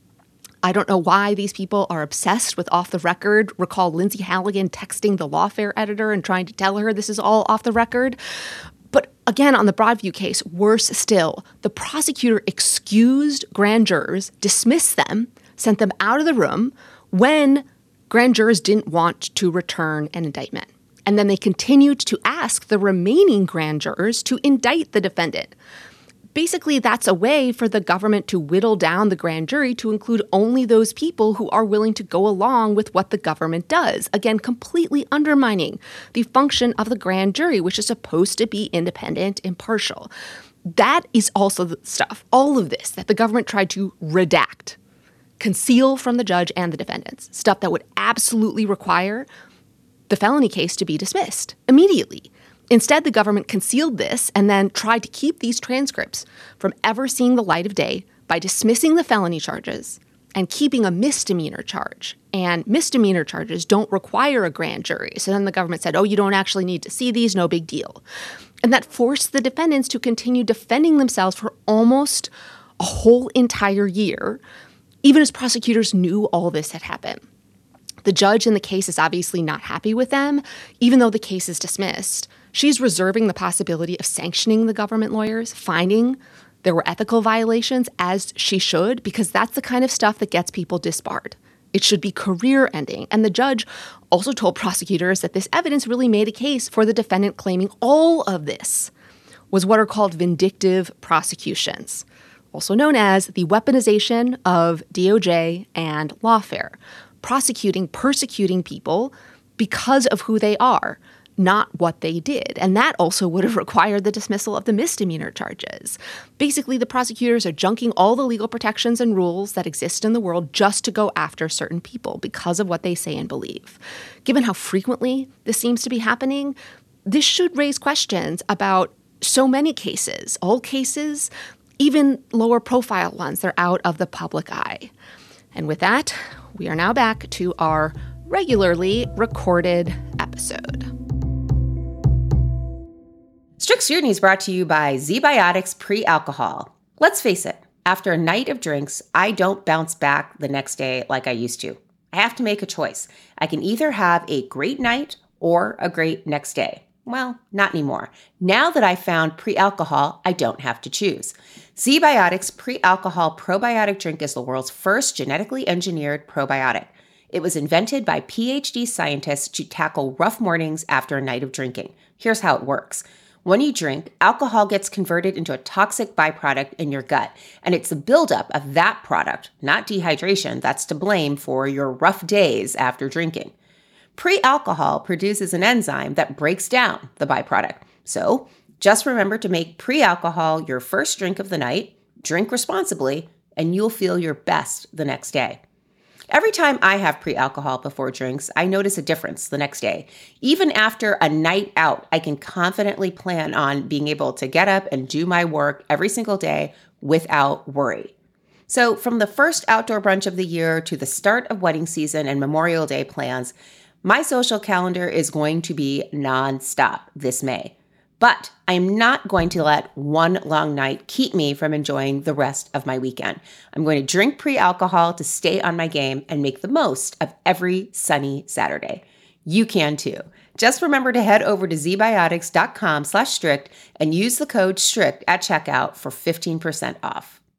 I don't know why these people are obsessed with off the record. Recall Lindsay Halligan texting the Lawfare editor and trying to tell her this is all off the record. But again, on the Broadview case, worse still, the prosecutor excused grand jurors, dismissed them, sent them out of the room when grand jurors didn't want to return an indictment. And then they continued to ask the remaining grand jurors to indict the defendant. Basically, that's a way for the government to whittle down the grand jury to include only those people who are willing to go along with what the government does. Again, completely undermining the function of the grand jury, which is supposed to be independent, impartial. That is also the stuff, all of this, that the government tried to redact, conceal from the judge and the defendants, stuff that would absolutely require the felony case to be dismissed immediately. Instead, the government concealed this and then tried to keep these transcripts from ever seeing the light of day by dismissing the felony charges and keeping a misdemeanor charge. And misdemeanor charges don't require a grand jury. So then the government said, oh, you don't actually need to see these, no big deal. And that forced the defendants to continue defending themselves for almost a whole entire year, even as prosecutors knew all this had happened. The judge in the case is obviously not happy with them, even though the case is dismissed. She's reserving the possibility of sanctioning the government lawyers, finding there were ethical violations, as she should, because that's the kind of stuff that gets people disbarred. It should be career-ending. And the judge also told prosecutors that this evidence really made a case for the defendant claiming all of this was what are called vindictive prosecutions, also known as the weaponization of D O J and lawfare, prosecuting, persecuting people because of who they are, not what they did. And that also would have required the dismissal of the misdemeanor charges. Basically, the prosecutors are junking all the legal protections and rules that exist in the world just to go after certain people because of what they say and believe. Given how frequently this seems to be happening, this should raise questions about so many cases, all cases, even lower profile ones that are out of the public eye. And with that, we are now back to our regularly recorded episode. Strict Scrutiny is brought to you by ZBiotics Pre-Alcohol. Let's face it, after a night of drinks, I don't bounce back the next day like I used to. I have to make a choice. I can either have a great night or a great next day. Well, not anymore. Now that I found pre-alcohol, I don't have to choose. ZBiotics Pre-Alcohol Probiotic Drink is the world's first genetically engineered probiotic. It was invented by P H D scientists to tackle rough mornings after a night of drinking. Here's how it works. When you drink, alcohol gets converted into a toxic byproduct in your gut, and it's the buildup of that product, not dehydration, that's to blame for your rough days after drinking. Pre-alcohol produces an enzyme that breaks down the byproduct. So just remember to make pre-alcohol your first drink of the night, drink responsibly, and you'll feel your best the next day. Every time I have pre-alcohol before drinks, I notice a difference the next day. Even after a night out, I can confidently plan on being able to get up and do my work every single day without worry. So from the first outdoor brunch of the year to the start of wedding season and Memorial Day plans, my social calendar is going to be nonstop this May. But I'm not going to let one long night keep me from enjoying the rest of my weekend. I'm going to drink pre-alcohol to stay on my game and make the most of every sunny Saturday. You can too. Just remember to head over to zbiotics.com slash strict and use the code STRICT at checkout for fifteen percent off.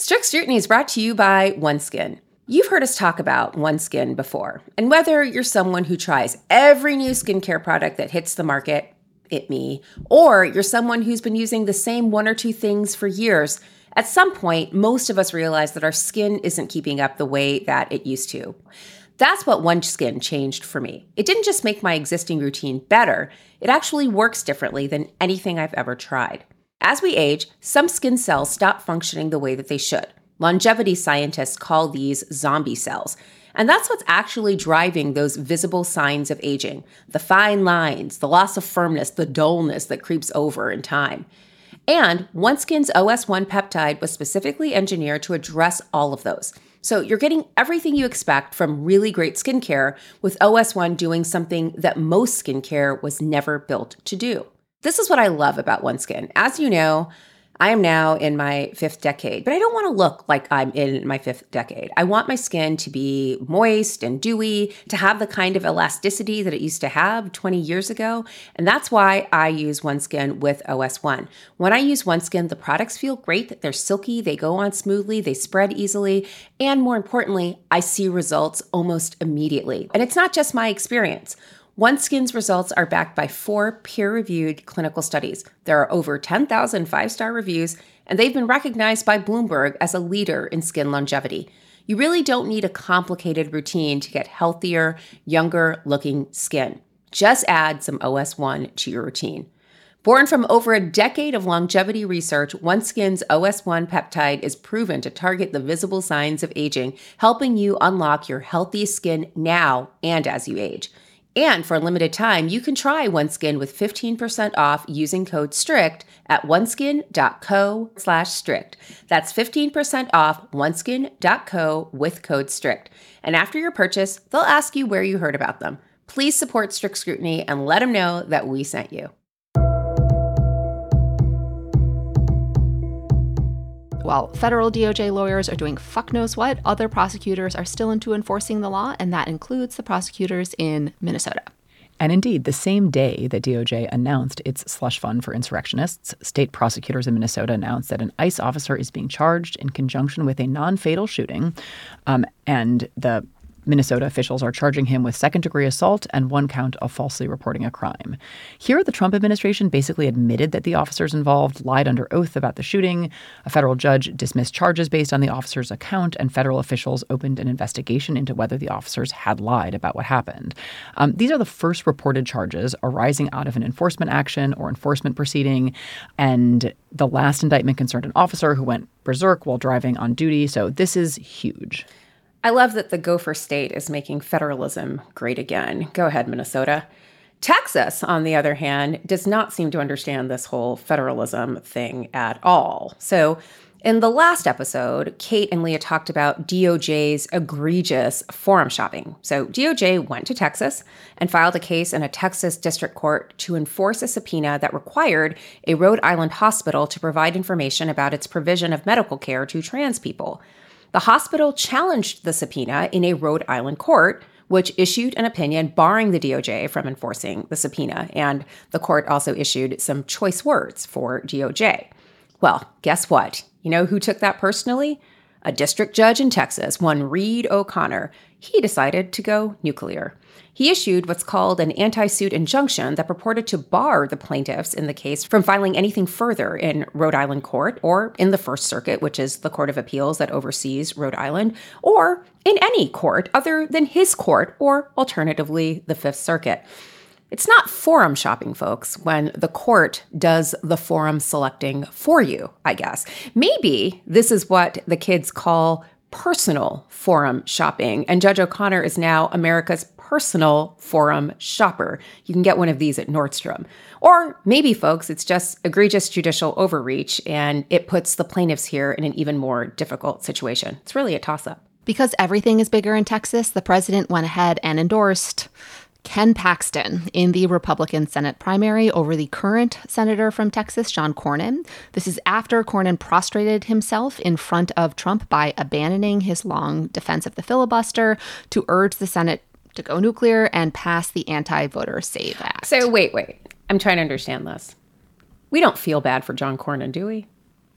Strict Scrutiny is brought to you by OneSkin. You've heard us talk about OneSkin before, and whether you're someone who tries every new skincare product that hits the market, it me, or you're someone who's been using the same one or two things for years, at some point, most of us realize that our skin isn't keeping up the way that it used to. That's what OneSkin changed for me. It didn't just make my existing routine better, it actually works differently than anything I've ever tried. As we age, some skin cells stop functioning the way that they should. Longevity scientists call these zombie cells. And that's what's actually driving those visible signs of aging. The fine lines, the loss of firmness, the dullness that creeps over in time. And OneSkin's O S one peptide was specifically engineered to address all of those. So you're getting everything you expect from really great skincare, with O S one doing something that most skincare was never built to do. This is what I love about OneSkin. As you know, I am now in my fifth decade, but I don't want to look like I'm in my fifth decade. I want my skin to be moist and dewy, to have the kind of elasticity that it used to have twenty years ago. And that's why I use OneSkin with O S one. When I use OneSkin, the products feel great. They're silky, they go on smoothly, they spread easily, and more importantly, I see results almost immediately. And it's not just my experience. OneSkin's results are backed by four peer-reviewed clinical studies. There are over ten thousand five-star reviews, and they've been recognized by Bloomberg as a leader in skin longevity. You really don't need a complicated routine to get healthier, younger-looking skin. Just add some O S one to your routine. Born from over a decade of longevity research, OneSkin's O S one peptide is proven to target the visible signs of aging, helping you unlock your healthiest skin now and as you age. And for a limited time, you can try OneSkin with fifteen percent off using code STRICT at oneskin.co slash strict. That's fifteen percent off oneskin.co with code STRICT. And after your purchase, they'll ask you where you heard about them. Please support Strict Scrutiny and let them know that we sent you. While federal D O J lawyers are doing fuck knows what, other prosecutors are still into enforcing the law, and that includes the prosecutors in Minnesota. And indeed, the same day that D O J announced its slush fund for insurrectionists, state prosecutors in Minnesota announced that an ICE officer is being charged in conjunction with a non-fatal shooting, um, and the Minnesota officials are charging him with second-degree assault and one count of falsely reporting a crime. Here, the Trump administration basically admitted that the officers involved lied under oath about the shooting. A federal judge dismissed charges based on the officers' account, and federal officials opened an investigation into whether the officers had lied about what happened. Um, these are the first reported charges arising out of an enforcement action or enforcement proceeding, and the last indictment concerned an officer who went berserk while driving on duty, so this is huge. I love that the Gopher State is making federalism great again. Go ahead, Minnesota. Texas, on the other hand, does not seem to understand this whole federalism thing at all. So in the last episode, Kate and Leah talked about D O J's egregious forum shopping. So D O J went to Texas and filed a case in a Texas district court to enforce a subpoena that required a Rhode Island hospital to provide information about its provision of medical care to trans people. The hospital challenged the subpoena in a Rhode Island court, which issued an opinion barring the D O J from enforcing the subpoena, and the court also issued some choice words for D O J. Well, guess what? You know who took that personally? A district judge in Texas, one Reed O'Connor. He decided to go nuclear. He issued what's called an anti-suit injunction that purported to bar the plaintiffs in the case from filing anything further in Rhode Island court or in the First Circuit, which is the court of appeals that oversees Rhode Island, or in any court other than his court, or alternatively, the Fifth Circuit. It's not forum shopping, folks, when the court does the forum selecting for you, I guess. Maybe this is what the kids call personal forum shopping, and Judge O'Connor is now America's personal forum shopper. You can get one of these at Nordstrom. Or maybe, folks, it's just egregious judicial overreach, and it puts the plaintiffs here in an even more difficult situation. It's really a toss-up. Because everything is bigger in Texas, the president went ahead and endorsed Ken Paxton in the Republican Senate primary over the current senator from Texas, John Cornyn. This is after Cornyn prostrated himself in front of Trump by abandoning his long defense of the filibuster to urge the Senate to go nuclear and pass the Anti-Voter Save Act. So wait, wait. I'm trying to understand this. We don't feel bad for John Cornyn, do we?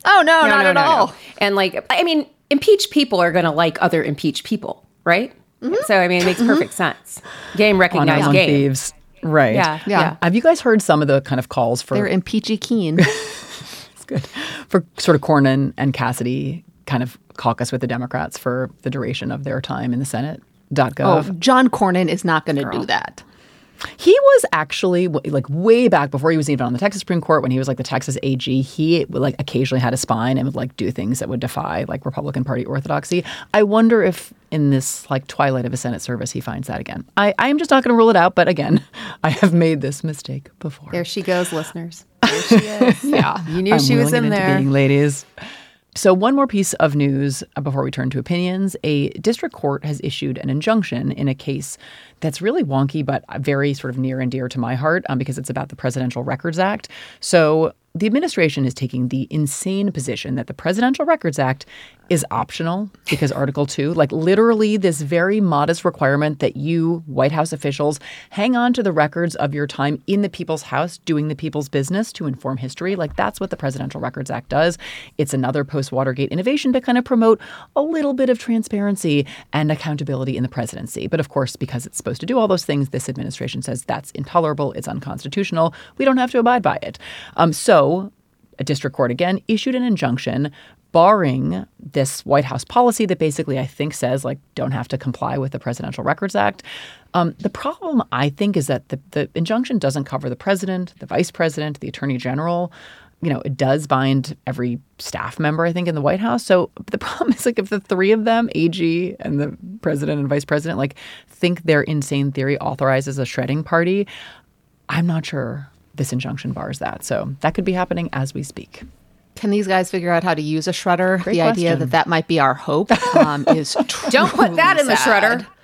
Oh, no, no not no, at no, all. No. And like, I mean, impeached people are going to like other impeached people, right? Mm-hmm. So, I mean, it makes mm-hmm. perfect sense. Game recognized game. Thieves. Right. Yeah, yeah. Yeah. Have you guys heard some of the kind of calls for... They're impeachy keen. It's good. For sort of Cornyn and Cassidy kind of caucus with the Democrats for the duration of their time in the Senate. .gov. Oh, John Cornyn is not going to do that. He was actually, like, way back before he was even on the Texas Supreme Court, when he was, like, the Texas A G, he, like, occasionally had a spine and would, like, do things that would defy, like, Republican Party orthodoxy. I wonder if in this, like, twilight of his Senate service he finds that again. I, I'm just not going to rule it out, but again, I have made this mistake before. There she goes, listeners. There she is. Yeah, you knew I'm she was in it there. Into being, ladies. So one more piece of news before we turn to opinions. A district court has issued an injunction in a case that's really wonky, but very sort of near and dear to my heart um, because it's about the Presidential Records Act. So the administration is taking the insane position that the Presidential Records Act is optional because Article two, like literally this very modest requirement that you, White House officials, hang on to the records of your time in the people's house doing the people's business to inform history. Like that's what the Presidential Records Act does. It's another post-Watergate innovation to kind of promote a little bit of transparency and accountability in the presidency. But of course, because it's supposed to do all those things, this administration says that's intolerable, it's unconstitutional, we don't have to abide by it. Um, so a district court, again, issued an injunction barring this White House policy that basically, I think, says, like, don't have to comply with the Presidential Records Act. Um, the problem, I think, is that the, the injunction doesn't cover the president, the vice president, the attorney general. You know, it does bind every staff member, I think, in the White House. So the problem is, like, if the three of them, A G and the president and vice president, like, think their insane theory authorizes a shredding party, I'm not sure this injunction bars that. So that could be happening as we speak. Can these guys figure out how to use a shredder? Great the question. idea that that might be our hope um, is Don't put that in the sad. shredder.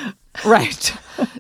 Right.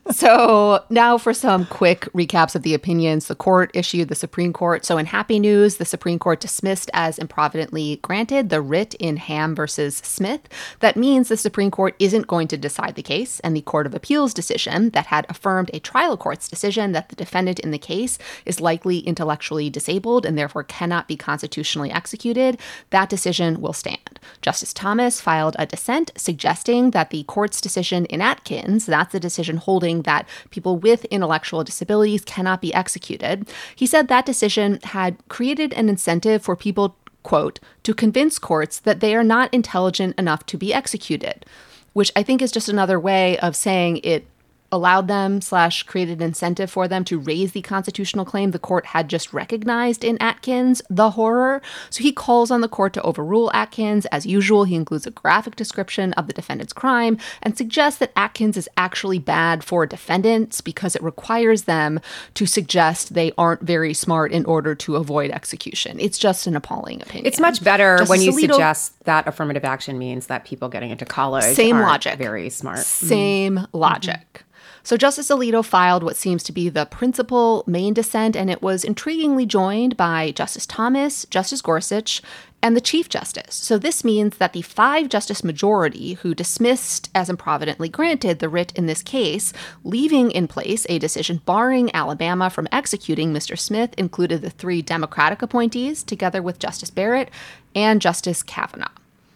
So now for some quick recaps of the opinions the court issued, the Supreme Court. So in happy news, the Supreme Court dismissed as improvidently granted the writ in Ham versus Smith. That means the Supreme Court isn't going to decide the case, and the Court of Appeals decision that had affirmed a trial court's decision that the defendant in the case is likely intellectually disabled and therefore cannot be constitutionally executed, that decision will stand. Justice Thomas filed a dissent suggesting that the court's decision in Atkins, that's the decision holding that people with intellectual disabilities cannot be executed. He said that decision had created an incentive for people, quote, to convince courts that they are not intelligent enough to be executed, which I think is just another way of saying it allowed them slash created an incentive for them to raise the constitutional claim the court had just recognized in Atkins, the horror. So he calls on the court to overrule Atkins. As usual, he includes a graphic description of the defendant's crime and suggests that Atkins is actually bad for defendants because it requires them to suggest they aren't very smart in order to avoid execution. It's just an appalling opinion. It's much better Justice when you Alito, suggest that affirmative action means that people getting into college same aren't logic. very smart. Same mm-hmm. logic. Mm-hmm. So Justice Alito filed what seems to be the principal main dissent, and it was intriguingly joined by Justice Thomas, Justice Gorsuch, and the Chief Justice. So this means that the five-justice majority who dismissed as improvidently granted the writ in this case, leaving in place a decision barring Alabama from executing Mister Smith, included the three Democratic appointees, together with Justice Barrett and Justice Kavanaugh.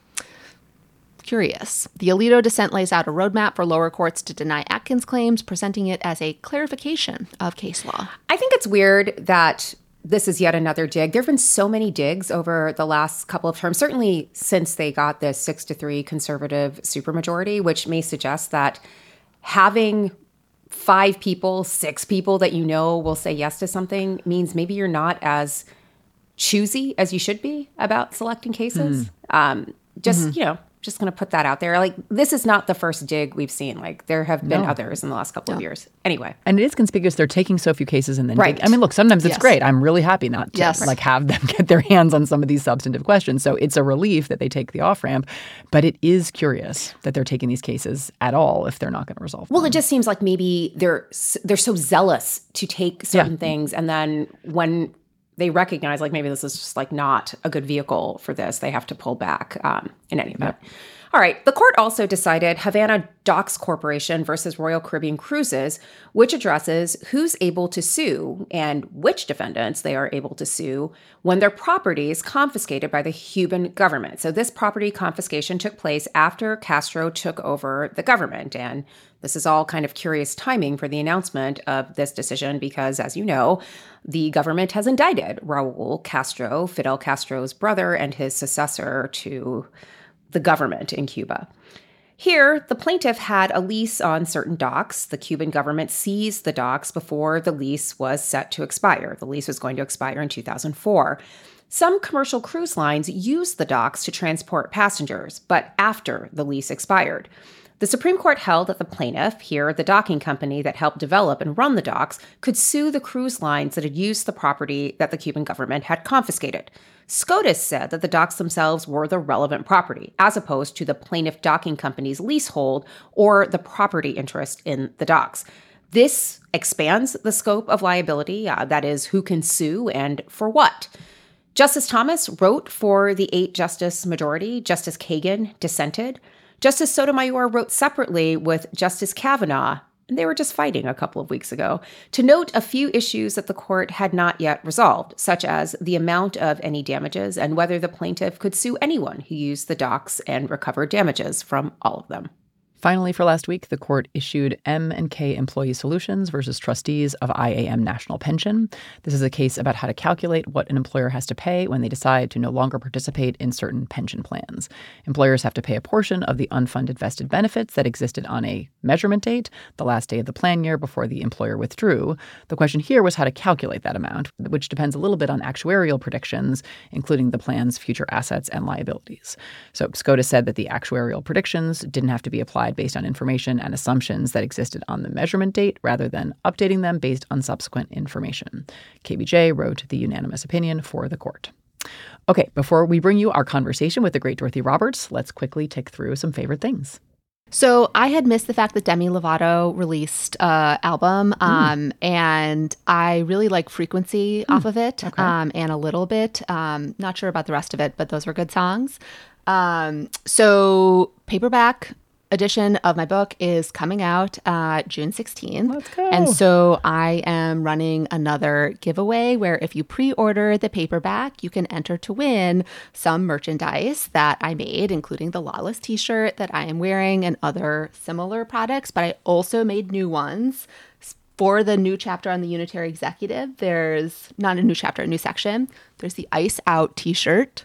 Curious. The Alito dissent lays out a roadmap for lower courts to deny Atkins claims, presenting it as a clarification of case law. I think it's weird that this is yet another dig. There have been so many digs over the last couple of terms, certainly since they got this six to three conservative supermajority, which may suggest that having five people, six people that you know will say yes to something means maybe you're not as choosy as you should be about selecting cases. Mm. Um, just, mm-hmm. you know, just going to put that out there. Like, this is not the first dig we've seen. Like, there have been no. others in the last couple no. of years. Anyway. And it is conspicuous. They're taking so few cases and then right. dig. I mean, look, sometimes it's yes. great. I'm really happy not to yes. like have them get their hands on some of these substantive questions. So it's a relief that they take the off-ramp. But it is curious that they're taking these cases at all if they're not going to resolve Well, them. it just seems like maybe they're they're so zealous to take certain yeah. things, and then when they recognize, like, maybe this is just, like, not a good vehicle for this, they have to pull back um, in any event. Yeah. All right. The court also decided Havana Docks Corporation versus Royal Caribbean Cruises, which addresses who's able to sue and which defendants they are able to sue when their property is confiscated by the Cuban government. So this property confiscation took place after Castro took over the government. And this is all kind of curious timing for the announcement of this decision because, as you know, the government has indicted Raul Castro, Fidel Castro's brother and his successor to the government in Cuba. Here, the plaintiff had a lease on certain docks. The Cuban government seized the docks before the lease was set to expire. The lease was going to expire in two thousand four. Some commercial cruise lines used the docks to transport passengers, but after the lease expired. The Supreme Court held that the plaintiff, here the docking company that helped develop and run the docks, could sue the cruise lines that had used the property that the Cuban government had confiscated. SCOTUS said that the docks themselves were the relevant property, as opposed to the plaintiff docking company's leasehold or the property interest in the docks. This expands the scope of liability, uh, that is, who can sue and for what. Justice Thomas wrote for the eight-justice majority. Justice Kagan dissented. Justice Sotomayor wrote separately with Justice Kavanaugh, and they were just fighting a couple of weeks ago, to note a few issues that the court had not yet resolved, such as the amount of any damages and whether the plaintiff could sue anyone who used the docks and recover damages from all of them. Finally, for last week, the court issued M and K Employee Solutions versus Trustees of I A M National Pension. This is a case about how to calculate what an employer has to pay when they decide to no longer participate in certain pension plans. Employers have to pay a portion of the unfunded vested benefits that existed on a measurement date, the last day of the plan year before the employer withdrew. The question here was how to calculate that amount, which depends a little bit on actuarial predictions, including the plan's future assets and liabilities. So SCOTUS said that the actuarial predictions didn't have to be applied based on information and assumptions that existed on the measurement date rather than updating them based on subsequent information. K B J wrote the unanimous opinion for the court. Okay, before we bring you our conversation with the great Dorothy Roberts, let's quickly tick through some favorite things. So I had missed the fact that Demi Lovato released an uh, album, um, mm. and I really like Frequency mm. off of it, okay. um, and a little bit. Um, not sure about the rest of it, but those were good songs. Um, so paperback edition of my book is coming out uh, June sixteenth. Let's go. And so I am running another giveaway where if you pre-order the paperback, you can enter to win some merchandise that I made, including the Lawless t-shirt that I am wearing and other similar products. But I also made new ones. For the new chapter on the Unitary Executive, there's not a new chapter, a new section. There's the Ice Out t-shirt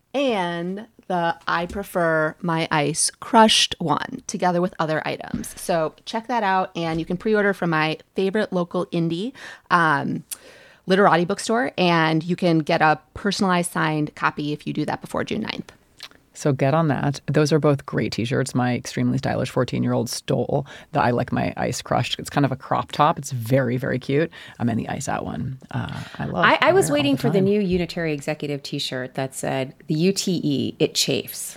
and the I Prefer My Ice Crushed one, together with other items. So check that out, and you can pre-order from my favorite local indie um, literati bookstore, and you can get a personalized signed copy if you do that before June ninth. So get on that. Those are both great t-shirts. My extremely stylish fourteen-year-old stole the I Like My Ice Crushed. It's kind of a crop top. It's very, very cute. I'm in the Ice Out one. Uh, I love I, I was I waiting the for the new Unitary Executive t-shirt that said, the U T E, it chafes.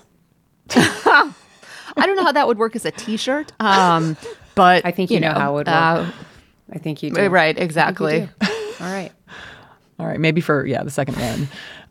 I don't know how that would work as a t-shirt, um, but I think you, you know, know how it would work. Uh, I think you do. Right, exactly. All right. All right, maybe for, yeah, the second one.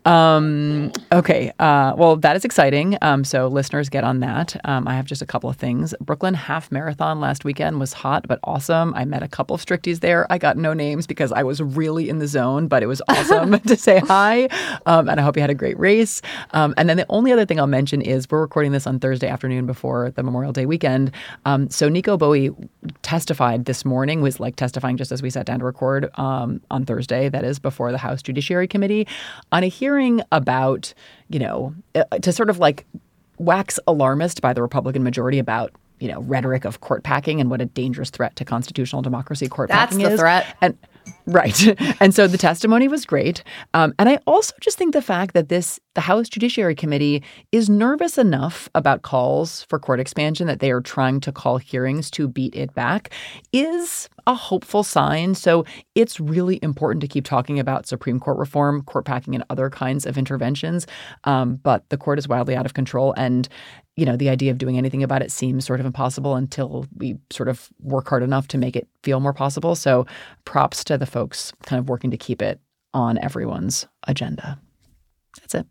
Um, okay. Uh, well, that is exciting. Um, so listeners, get on that. Um, I have just a couple of things. Brooklyn Half Marathon last weekend was hot, but awesome. I met a couple of Stricties there. I got no names because I was really in the zone, but it was awesome to say hi. Um, and I hope you had a great race. Um, and then the only other thing I'll mention is we're recording this on Thursday afternoon before the Memorial Day weekend. Um, so Nico Bowie testified this morning, was like testifying just as we sat down to record um, on Thursday, that is before the House Judiciary Committee, on a hearing about, you know, to sort of like wax alarmist by the Republican majority about, you know, rhetoric of court packing and what a dangerous threat to constitutional democracy court That's packing is. That's the threat. And right. And so the testimony was great. Um, and I also just think the fact that this, the House Judiciary Committee is nervous enough about calls for court expansion that they are trying to call hearings to beat it back is a hopeful sign. So it's really important to keep talking about Supreme Court reform, court packing, and other kinds of interventions. Um, but the court is wildly out of control. And, you know, the idea of doing anything about it seems sort of impossible until we sort of work hard enough to make it feel more possible. So props to the folks kind of working to keep it on everyone's agenda. That's it.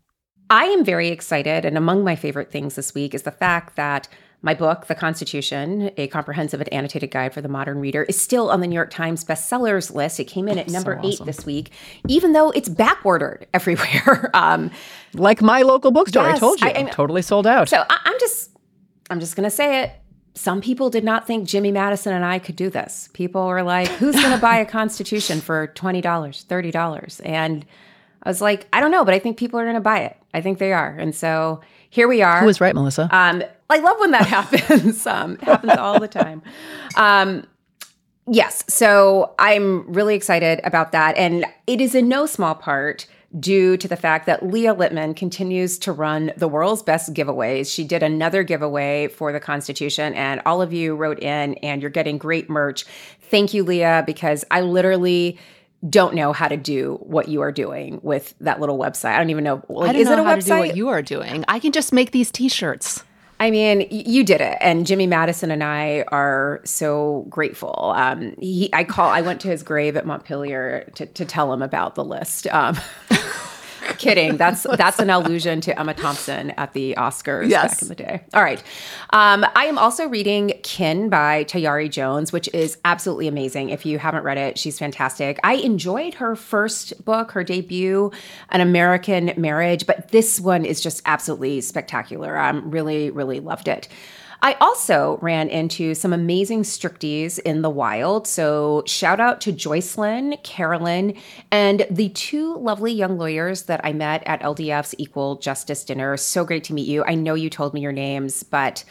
I am very excited, and among my favorite things this week is the fact that my book, The Constitution, A Comprehensive and Annotated Guide for the Modern Reader, is still on the New York Times bestsellers list. It came in at number So eight awesome. this week, even though it's backordered everywhere. um, Like my local bookstore, yes, I told you, I- I- totally sold out. So I, I'm just, I'm just going to say it. Some people did not think Jimmy Madison and I could do this. People were like, who's going to buy a Constitution for twenty dollars, thirty dollars? And I was like, I don't know, but I think people are going to buy it. I think they are. And so here we are. Who was right, Melissa? Um, I love when that happens. Um, it happens all the time. Um, yes. So I'm really excited about that. And it is in no small part due to the fact that Leah Littman continues to run the world's best giveaways. She did another giveaway for the Constitution, and all of you wrote in, and you're getting great merch. Thank you, Leah, because I literally don't know how to do what you are doing with that little website. I don't even know. Like, I don't is know it a how website? to do what you are doing. I can just make these T-shirts. I mean, y- you did it, and Jimmy Madison and I are so grateful. Um, he, I call. I went to his grave at Montpelier to, to tell him about the list. Um, kidding. That's that's an allusion to Emma Thompson at the Oscars Yes. back in the day. All right. Um, I am also reading Kin by Tayari Jones, which is absolutely amazing. If you haven't read it, she's fantastic. I enjoyed her first book, her debut, An American Marriage, but this one is just absolutely spectacular. I um, really, really loved it. I also ran into some amazing stricties in the wild. So shout out to Joycelyn, Carolyn, and the two lovely young lawyers that I met at L D F's Equal Justice Dinner. So great to meet you. I know you told me your names, but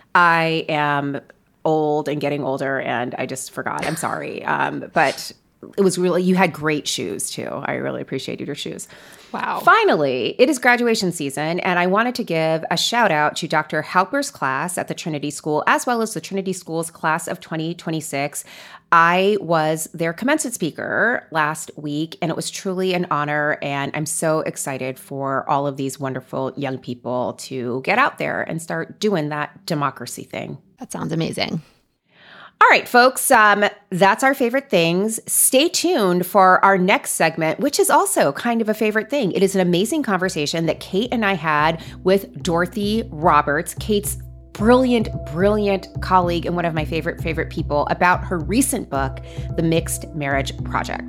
I am old and getting older, and I just forgot. I'm sorry. Um, but it was really, you had great shoes too. I really appreciated your shoes. Wow. Finally, it is graduation season, and I wanted to give a shout out to Doctor Halper's class at the Trinity School, as well as the Trinity School's class of twenty twenty-six. I was their commencement speaker last week, and it was truly an honor, and I'm so excited for all of these wonderful young people to get out there and start doing that democracy thing. That sounds amazing. All right, folks, um, that's our favorite things. Stay tuned for our next segment, which is also kind of a favorite thing. It is an amazing conversation that Kate and I had with Dorothy Roberts, Kate's brilliant, brilliant colleague and one of my favorite, favorite people, about her recent book, The Mixed Marriage Project.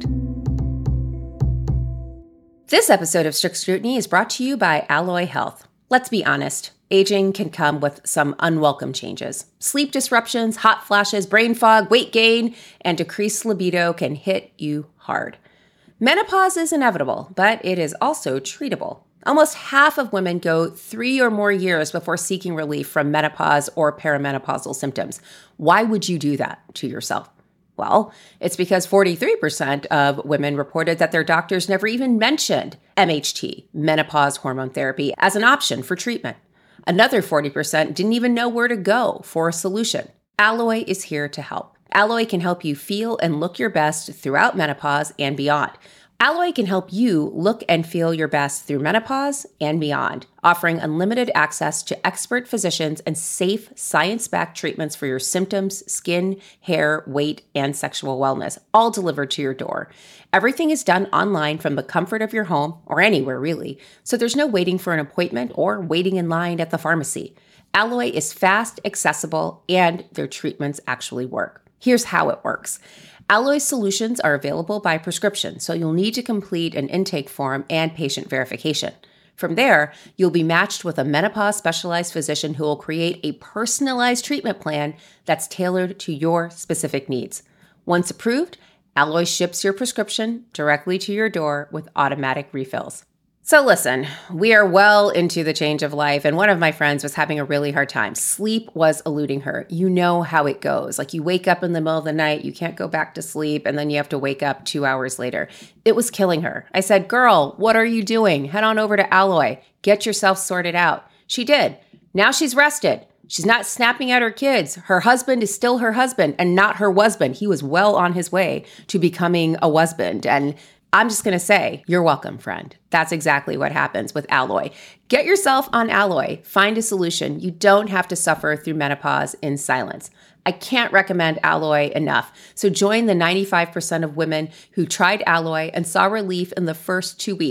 This episode of Strict Scrutiny is brought to you by Alloy Health. Let's be honest. Aging can come with some unwelcome changes. Sleep disruptions, hot flashes, brain fog, weight gain, and decreased libido can hit you hard. Menopause is inevitable, but it is also treatable. Almost half of women go three or more years before seeking relief from menopause or perimenopausal symptoms. Why would you do that to yourself? Well, it's because forty-three percent of women reported that their doctors never even mentioned M H T, menopause hormone therapy, as an option for treatment. Another forty percent didn't even know where to go for a solution. Alloy is here to help. Alloy can help you feel and look your best throughout menopause and beyond. Alloy can help you look and feel your best through menopause and beyond, offering unlimited access to expert physicians and safe, science-backed treatments for your symptoms, skin, hair, weight, and sexual wellness, all delivered to your door. Everything is done online from the comfort of your home, or anywhere really, so there's no waiting for an appointment or waiting in line at the pharmacy. Alloy is fast, accessible, and their treatments actually work. Here's how it works. Alloy solutions are available by prescription, so you'll need to complete an intake form and patient verification. From there, you'll be matched with a menopause specialized physician who will create a personalized treatment plan that's tailored to your specific needs. Once approved, Alloy ships your prescription directly to your door with automatic refills. So listen, we are well into the change of life, and one of my friends was having a really hard time. Sleep was eluding her. You know how it goes. Like, you wake up in the middle of the night, you can't go back to sleep, and then you have to wake up two hours later. It was killing her. I said, girl, what are you doing? Head on over to Alloy. Get yourself sorted out. She did. Now she's rested. She's not snapping at her kids. Her husband is still her husband and not her husband. He was well on his way to becoming a husband. And I'm just going to say, you're welcome, friend. That's exactly what happens with Alloy. Get yourself on Alloy. Find a solution. You don't have to suffer through menopause in silence. I can't recommend Alloy enough. So join the ninety-five percent of women who tried Alloy and saw relief in the first two weeks.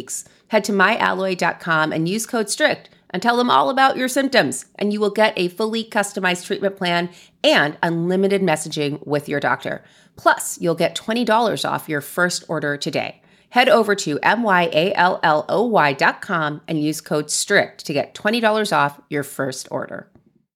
Head to my alloy dot com and use code STRICT and tell them all about your symptoms, and you will get a fully customized treatment plan and unlimited messaging with your doctor. Plus, you'll get twenty dollars off your first order today. Head over to my alloy dot com and use code STRICT to get twenty dollars off your first order.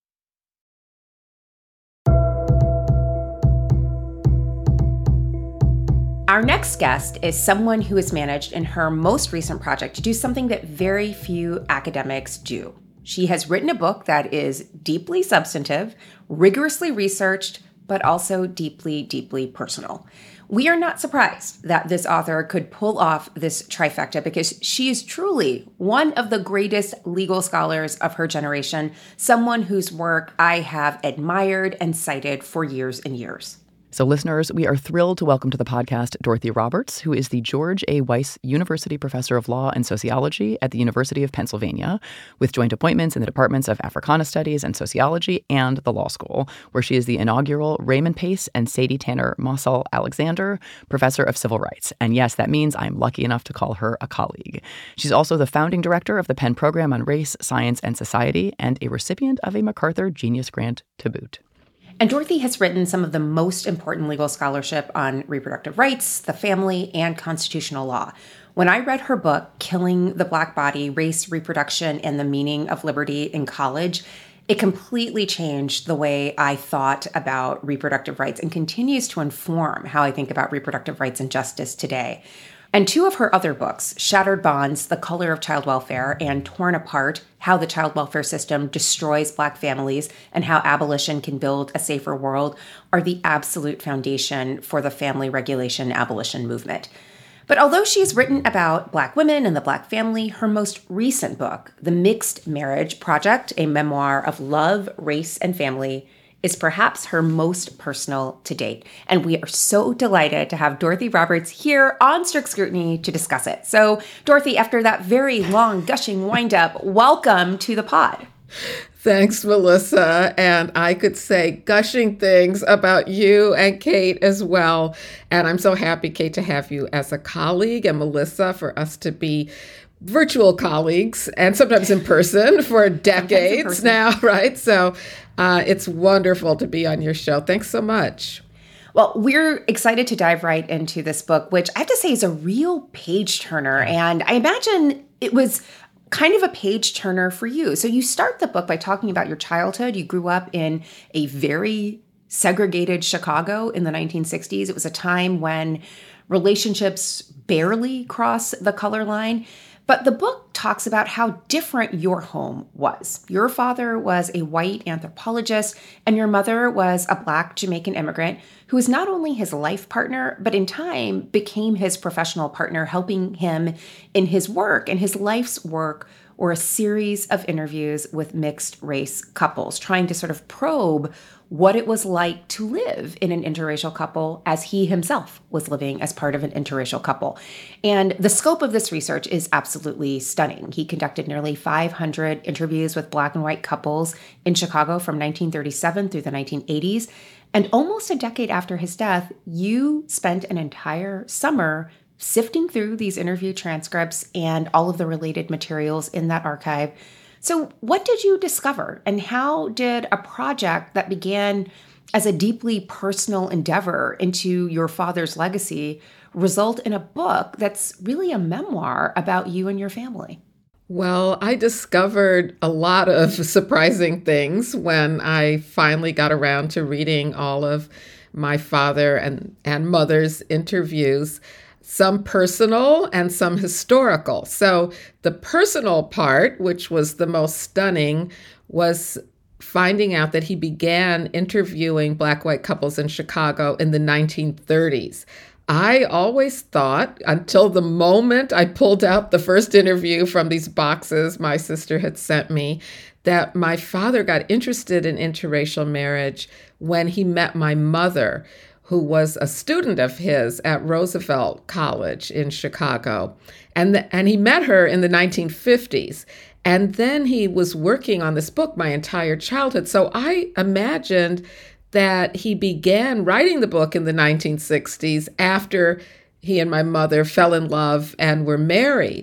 Our next guest is someone who has managed in her most recent project to do something that very few academics do. She has written a book that is deeply substantive, rigorously researched, but also deeply, deeply personal. We are not surprised that this author could pull off this trifecta because she is truly one of the greatest legal scholars of her generation, someone whose work I have admired and cited for years and years. So listeners, we are thrilled to welcome to the podcast Dorothy Roberts, who is the George A. Weiss University Professor of Law and Sociology at the University of Pennsylvania, with joint appointments in the departments of Africana Studies and Sociology and the Law School, where she is the inaugural Raymond Pace and Sadie Tanner Mossel Alexander Professor of Civil Rights. And yes, that means I'm lucky enough to call her a colleague. She's also the founding director of the Penn Program on Race, Science, and Society, and a recipient of a MacArthur Genius Grant to boot. And Dorothy has written some of the most important legal scholarship on reproductive rights, the family, and constitutional law. When I read her book, Killing the Black Body, Race, Reproduction, and the Meaning of Liberty in College, it completely changed the way I thought about reproductive rights and continues to inform how I think about reproductive rights and justice today. And two of her other books, Shattered Bonds, The Color of Child Welfare, and Torn Apart, How the Child Welfare System Destroys Black Families and How Abolition Can Build a Safer World, are the absolute foundation for the family regulation abolition movement. But although she's written about Black women and the Black family, her most recent book, The Mixed Marriage Project, a memoir of love, race, and family, is perhaps her most personal to date. And we are so delighted to have Dorothy Roberts here on Strict Scrutiny to discuss it. So, Dorothy, after that very long, gushing wind-up, welcome to the pod. Thanks, Melissa. And I could say gushing things about you and Kate as well. And I'm so happy, Kate, to have you as a colleague, and Melissa, for us to be virtual colleagues and sometimes in person for decades person. now, right? So uh, it's wonderful to be on your show. Thanks so much. Well, we're excited to dive right into this book, which I have to say is a real page turner. And I imagine it was kind of a page turner for you. So you start the book by talking about your childhood. You grew up in a very segregated Chicago in the nineteen sixties. It was a time when relationships barely cross the color line. But the book talks about how different your home was. Your father was a white anthropologist, and your mother was a Black Jamaican immigrant who was not only his life partner, but in time became his professional partner, helping him in his work. And his life's work were a series of interviews with mixed race couples, trying to sort of probe what it was like to live in an interracial couple as he himself was living as part of an interracial couple. And the scope of this research is absolutely stunning. He conducted nearly five hundred interviews with Black and white couples in Chicago from nineteen thirty-seven through the nineteen eighties. And almost a decade after his death, you spent an entire summer sifting through these interview transcripts and all of the related materials in that archive. So what did you discover, and how did a project that began as a deeply personal endeavor into your father's legacy result in a book that's really a memoir about you and your family? Well, I discovered a lot of surprising things when I finally got around to reading all of my father and, and mother's interviews. Some personal and some historical. So the personal part, which was the most stunning, was finding out that he began interviewing Black-white couples in Chicago in the nineteen thirties. I always thought, until the moment I pulled out the first interview from these boxes my sister had sent me, that my father got interested in interracial marriage when he met my mother, who was a student of his at Roosevelt College in Chicago. And, the, and he met her in the nineteen fifties. And then he was working on this book my entire childhood. So I imagined that he began writing the book in the nineteen sixties after he and my mother fell in love and were married.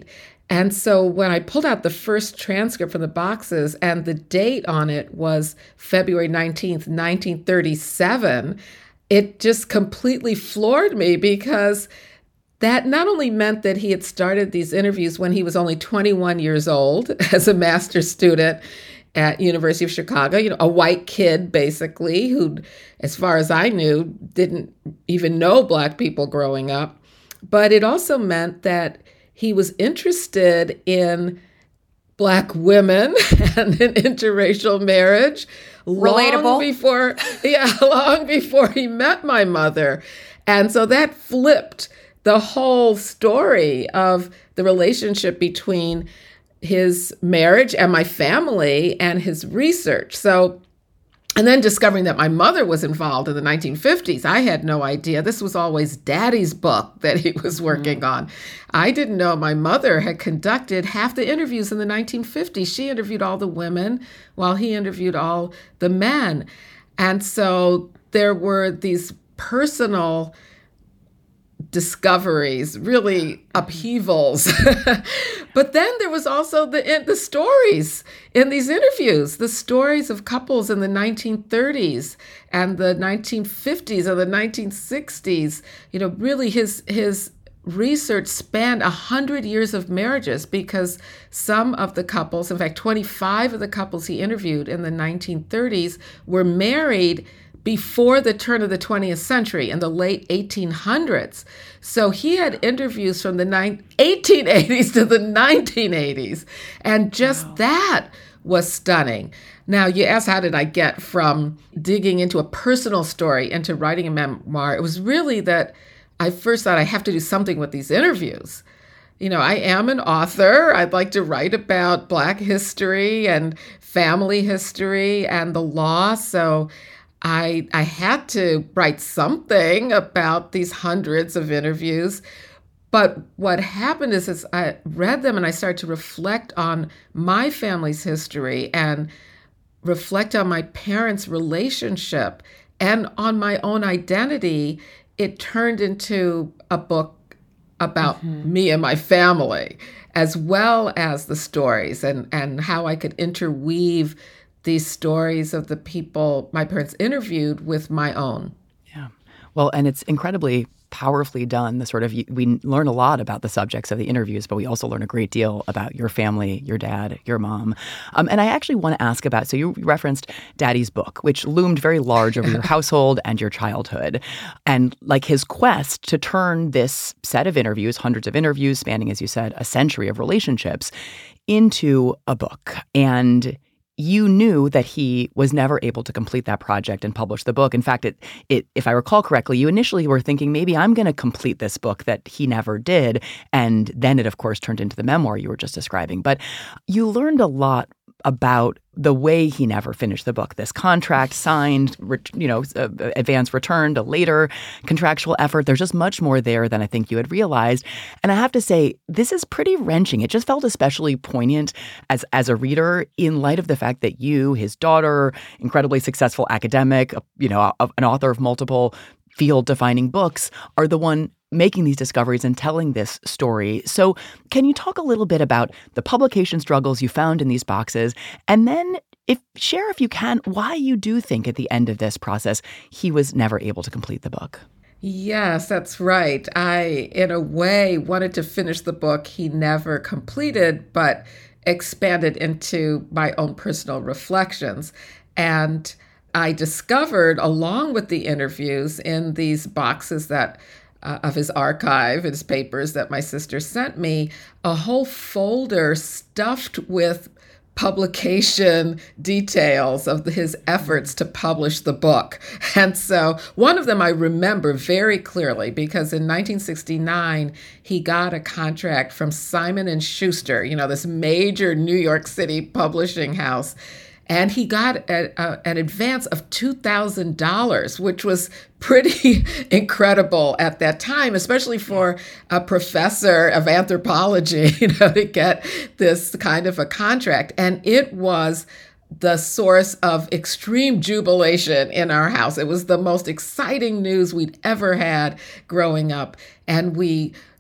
And so when I pulled out the first transcript from the boxes and the date on it was February nineteenth, nineteen thirty-seven, it just completely floored me, because that not only meant that he had started these interviews when he was only twenty-one years old as a master's student at University of Chicago, you know, a white kid basically who, as far as I knew, didn't even know Black people growing up. But it also meant that he was interested in Black women and in interracial marriage. Relatable. Long before, yeah, long before he met my mother. And so that flipped the whole story of the relationship between his marriage and my family and his research. So, and then discovering that my mother was involved in the nineteen fifties, I had no idea. This was always Daddy's book that he was working mm-hmm. on. I didn't know my mother had conducted half the interviews in the nineteen fifties. She interviewed all the women while he interviewed all the men. And so there were these personal discoveries, really upheavals. But then there was also the the stories in these interviews, the stories of couples in the nineteen thirties and the nineteen fifties and the nineteen sixties. You know, really his his research spanned one hundred years of marriages, because some of the couples, in fact, twenty-five of the couples he interviewed in the nineteen thirties were married before the turn of the twentieth century, in the late eighteen hundreds. So he had interviews from the eighteen eighties to the nineteen eighties. And just wow. that was stunning. Now, you asked, how did I get from digging into a personal story into writing a memoir? It was really that I first thought I have to do something with these interviews. You know, I am an author. I'd like to write about Black history and family history and the law. So I I had to write something about these hundreds of interviews. But what happened is, is I read them and I started to reflect on my family's history and reflect on my parents' relationship and on my own identity. It turned into a book about mm-hmm. me and my family, as well as the stories and, and how I could interweave these stories of the people my parents interviewed with my own. Yeah. Well, and it's incredibly powerfully done. The sort of, we learn a lot about the subjects of the interviews, but we also learn a great deal about your family, your dad, your mom. Um, and I actually want to ask about, so you referenced Daddy's book, which loomed very large over your household and your childhood. And like his quest to turn this set of interviews, hundreds of interviews spanning, as you said, a century of relationships, into a book. And you knew that he was never able to complete that project and publish the book. In fact, it, it, if I recall correctly, you initially were thinking, maybe I'm going to complete this book that he never did. And then it, of course, turned into the memoir you were just describing. But you learned a lot about the way he never finished the book. This contract signed, you know, uh, advance returned, a later contractual effort. There's just much more there than I think you had realized. And I have to say, this is pretty wrenching. It just felt especially poignant as, as a reader in light of the fact that you, his daughter, incredibly successful academic, you know, a, an author of multiple field-defining books, are the one making these discoveries and telling this story. So can you talk a little bit about the publication struggles you found in these boxes? And then if share, if you can, why you do think at the end of this process, he was never able to complete the book. Yes, that's right. I, in a way, wanted to finish the book he never completed, but expanded into my own personal reflections. And I discovered, along with the interviews in these boxes that Uh, of his archive, his papers that my sister sent me, a whole folder stuffed with publication details of the, his efforts to publish the book. And so one of them I remember very clearly, because in nineteen sixty-nine, he got a contract from Simon and Schuster, you know, this major New York City publishing house. And he got a, a, an advance of two thousand dollars, which was pretty incredible at that time, especially for a professor of anthropology, you know, to get this kind of a contract. And it was the source of extreme jubilation in our house. It was the most exciting news we'd ever had growing up. And we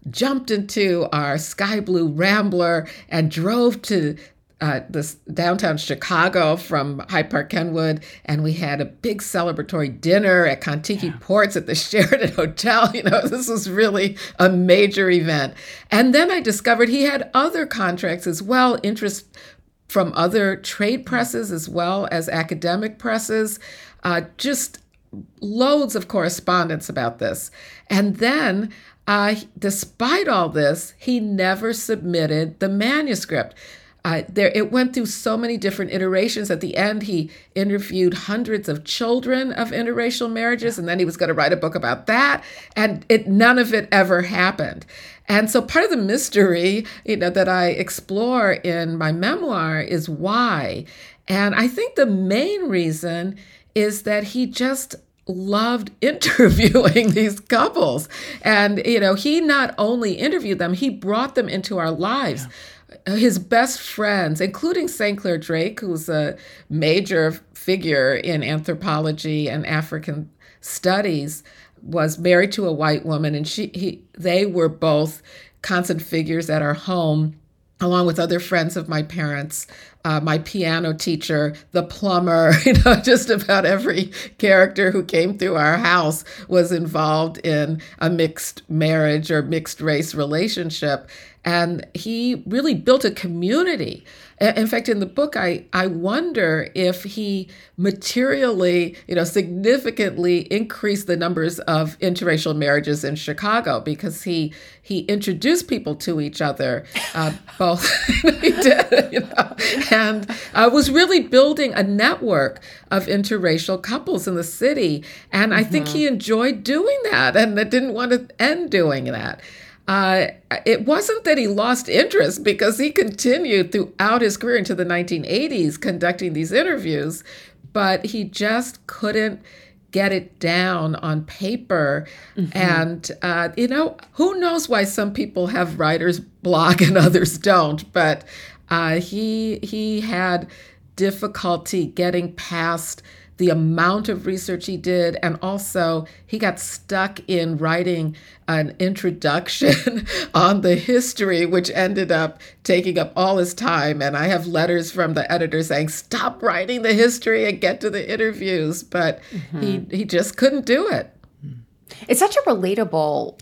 jumped into our sky blue Rambler and drove to uh, this downtown Chicago from Hyde Park Kenwood, and we had a big celebratory dinner at Contiki yeah. Ports at the Sheraton Hotel. You know, this was really a major event. And then I discovered he had other contracts as well, interest from other trade presses as well as academic presses, uh, just loads of correspondence about this. And then, uh, despite all this, he never submitted the manuscript. Uh, there, it went through so many different iterations. At the end, he interviewed hundreds of children of interracial marriages, and then he was going to write a book about that, and it none of it ever happened. And so part of the mystery, you know, that I explore in my memoir is why. And I think the main reason is that he just loved interviewing these couples. And, you know, he not only interviewed them, he brought them into our lives. Yeah. His best friends, including Saint Clair Drake, who's a major figure in anthropology and African studies, was married to a white woman, and she he they were both constant figures at our home, along with other friends of my parents, uh, my piano teacher, the plumber, you know, just about every character who came through our house was involved in a mixed marriage or mixed race relationship. And he really built a community. In fact, in the book, I, I wonder if he materially, you know, significantly increased the numbers of interracial marriages in Chicago, because he he introduced people to each other, uh, both he did, you know, and uh, was really building a network of interracial couples in the city. And I mm-hmm. think he enjoyed doing that, and didn't want to end doing that. Uh, it wasn't that he lost interest, because he continued throughout his career into the nineteen eighties conducting these interviews, but he just couldn't get it down on paper. Mm-hmm. And, uh, you know, who knows why some people have writer's block and others don't, but uh, he he had difficulty getting past the amount of research he did, and also he got stuck in writing an introduction on the history, which ended up taking up all his time. And I have letters from the editor saying, stop writing the history and get to the interviews. But mm-hmm. he, he just couldn't do it. It's such a relatable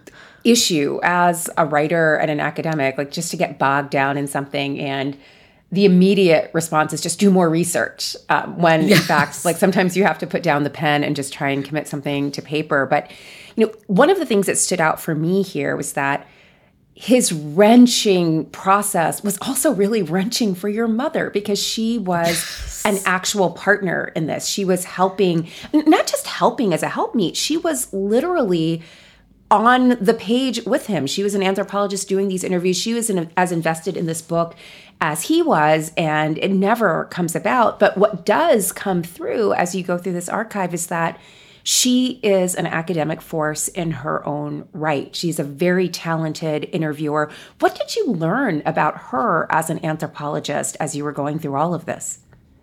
issue as a writer and an academic, like just to get bogged down in something, and the immediate response is just do more research, um, when yes. in fact, like sometimes you have to put down the pen and just try and commit something to paper. But, you know, one of the things that stood out for me here was that his wrenching process was also really wrenching for your mother, because she was yes. an actual partner in this. She was helping, not just helping as a helpmeet, she was literally on the page with him. She was an anthropologist doing these interviews. She was in, as invested in this book as he was, and it never comes about. But what does come through as you go through this archive is that she is an academic force in her own right. She's a very talented interviewer. What did you learn about her as an anthropologist as you were going through all of this?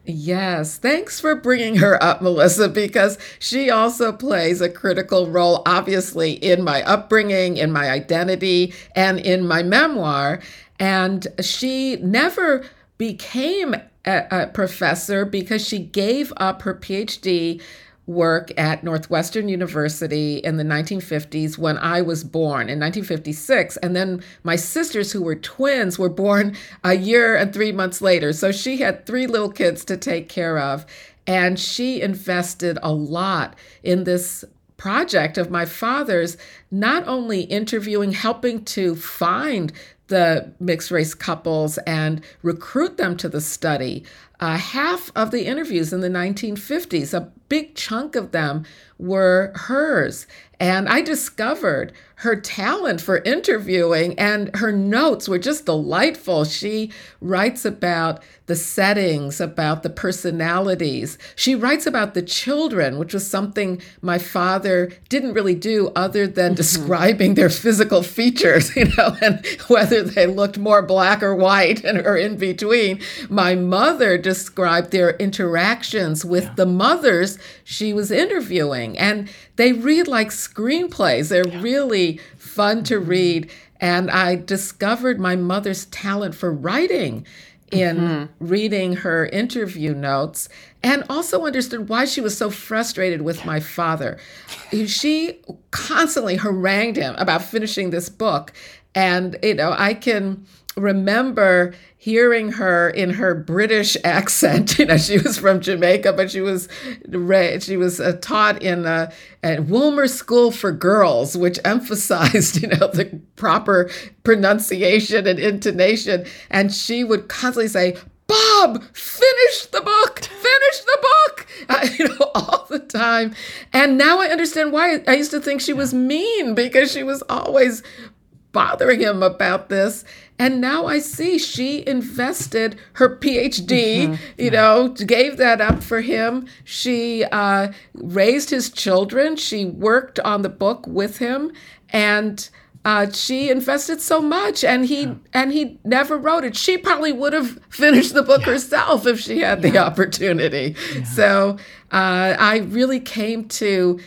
Yes, thanks for bringing her up, Melissa, because she also plays a critical role, obviously, in my upbringing, in my identity, and in my memoir. And she never became a, a professor because she gave up her PhD work at Northwestern University in the nineteen fifties when I was born in nineteen fifty-six. And then my sisters, who were twins, were born a year and three months later. So she had three little kids to take care of. And she invested a lot in this project of my father's, not only interviewing, helping to find the mixed race couples and recruit them to the study. Uh, half of the interviews in the nineteen fifties, a big chunk of them were hers. And I discovered her talent for interviewing, and her notes were just delightful. She writes about the settings, about the personalities. She writes about the children, which was something my father didn't really do other than mm-hmm. describing their physical features, you know, and whether they looked more black or white and or in between. My mother described their interactions with yeah. the mothers she was interviewing, and they read like screenplays. They're really fun to read. And I discovered my mother's talent for writing in mm-hmm. reading her interview notes, and also understood why she was so frustrated with my father. She constantly harangued him about finishing this book. And, you know, I can remember hearing her in her British accent. You know, she was from Jamaica, but she was she was uh, taught in a, a Wilmer School for Girls, which emphasized, you know, the proper pronunciation and intonation. And she would constantly say, "Bob, finish the book, finish the book," uh, you know, all the time. And now I understand why. I used to think she was mean because she was always bothering him about this. And now I see she invested her P H D, mm-hmm. you know, gave that up for him. She uh, raised his children. She worked on the book with him, and uh, she invested so much. And he yeah. and he never wrote it. She probably would have finished the book yeah. herself if she had yeah. the opportunity. Yeah. So uh, I really came to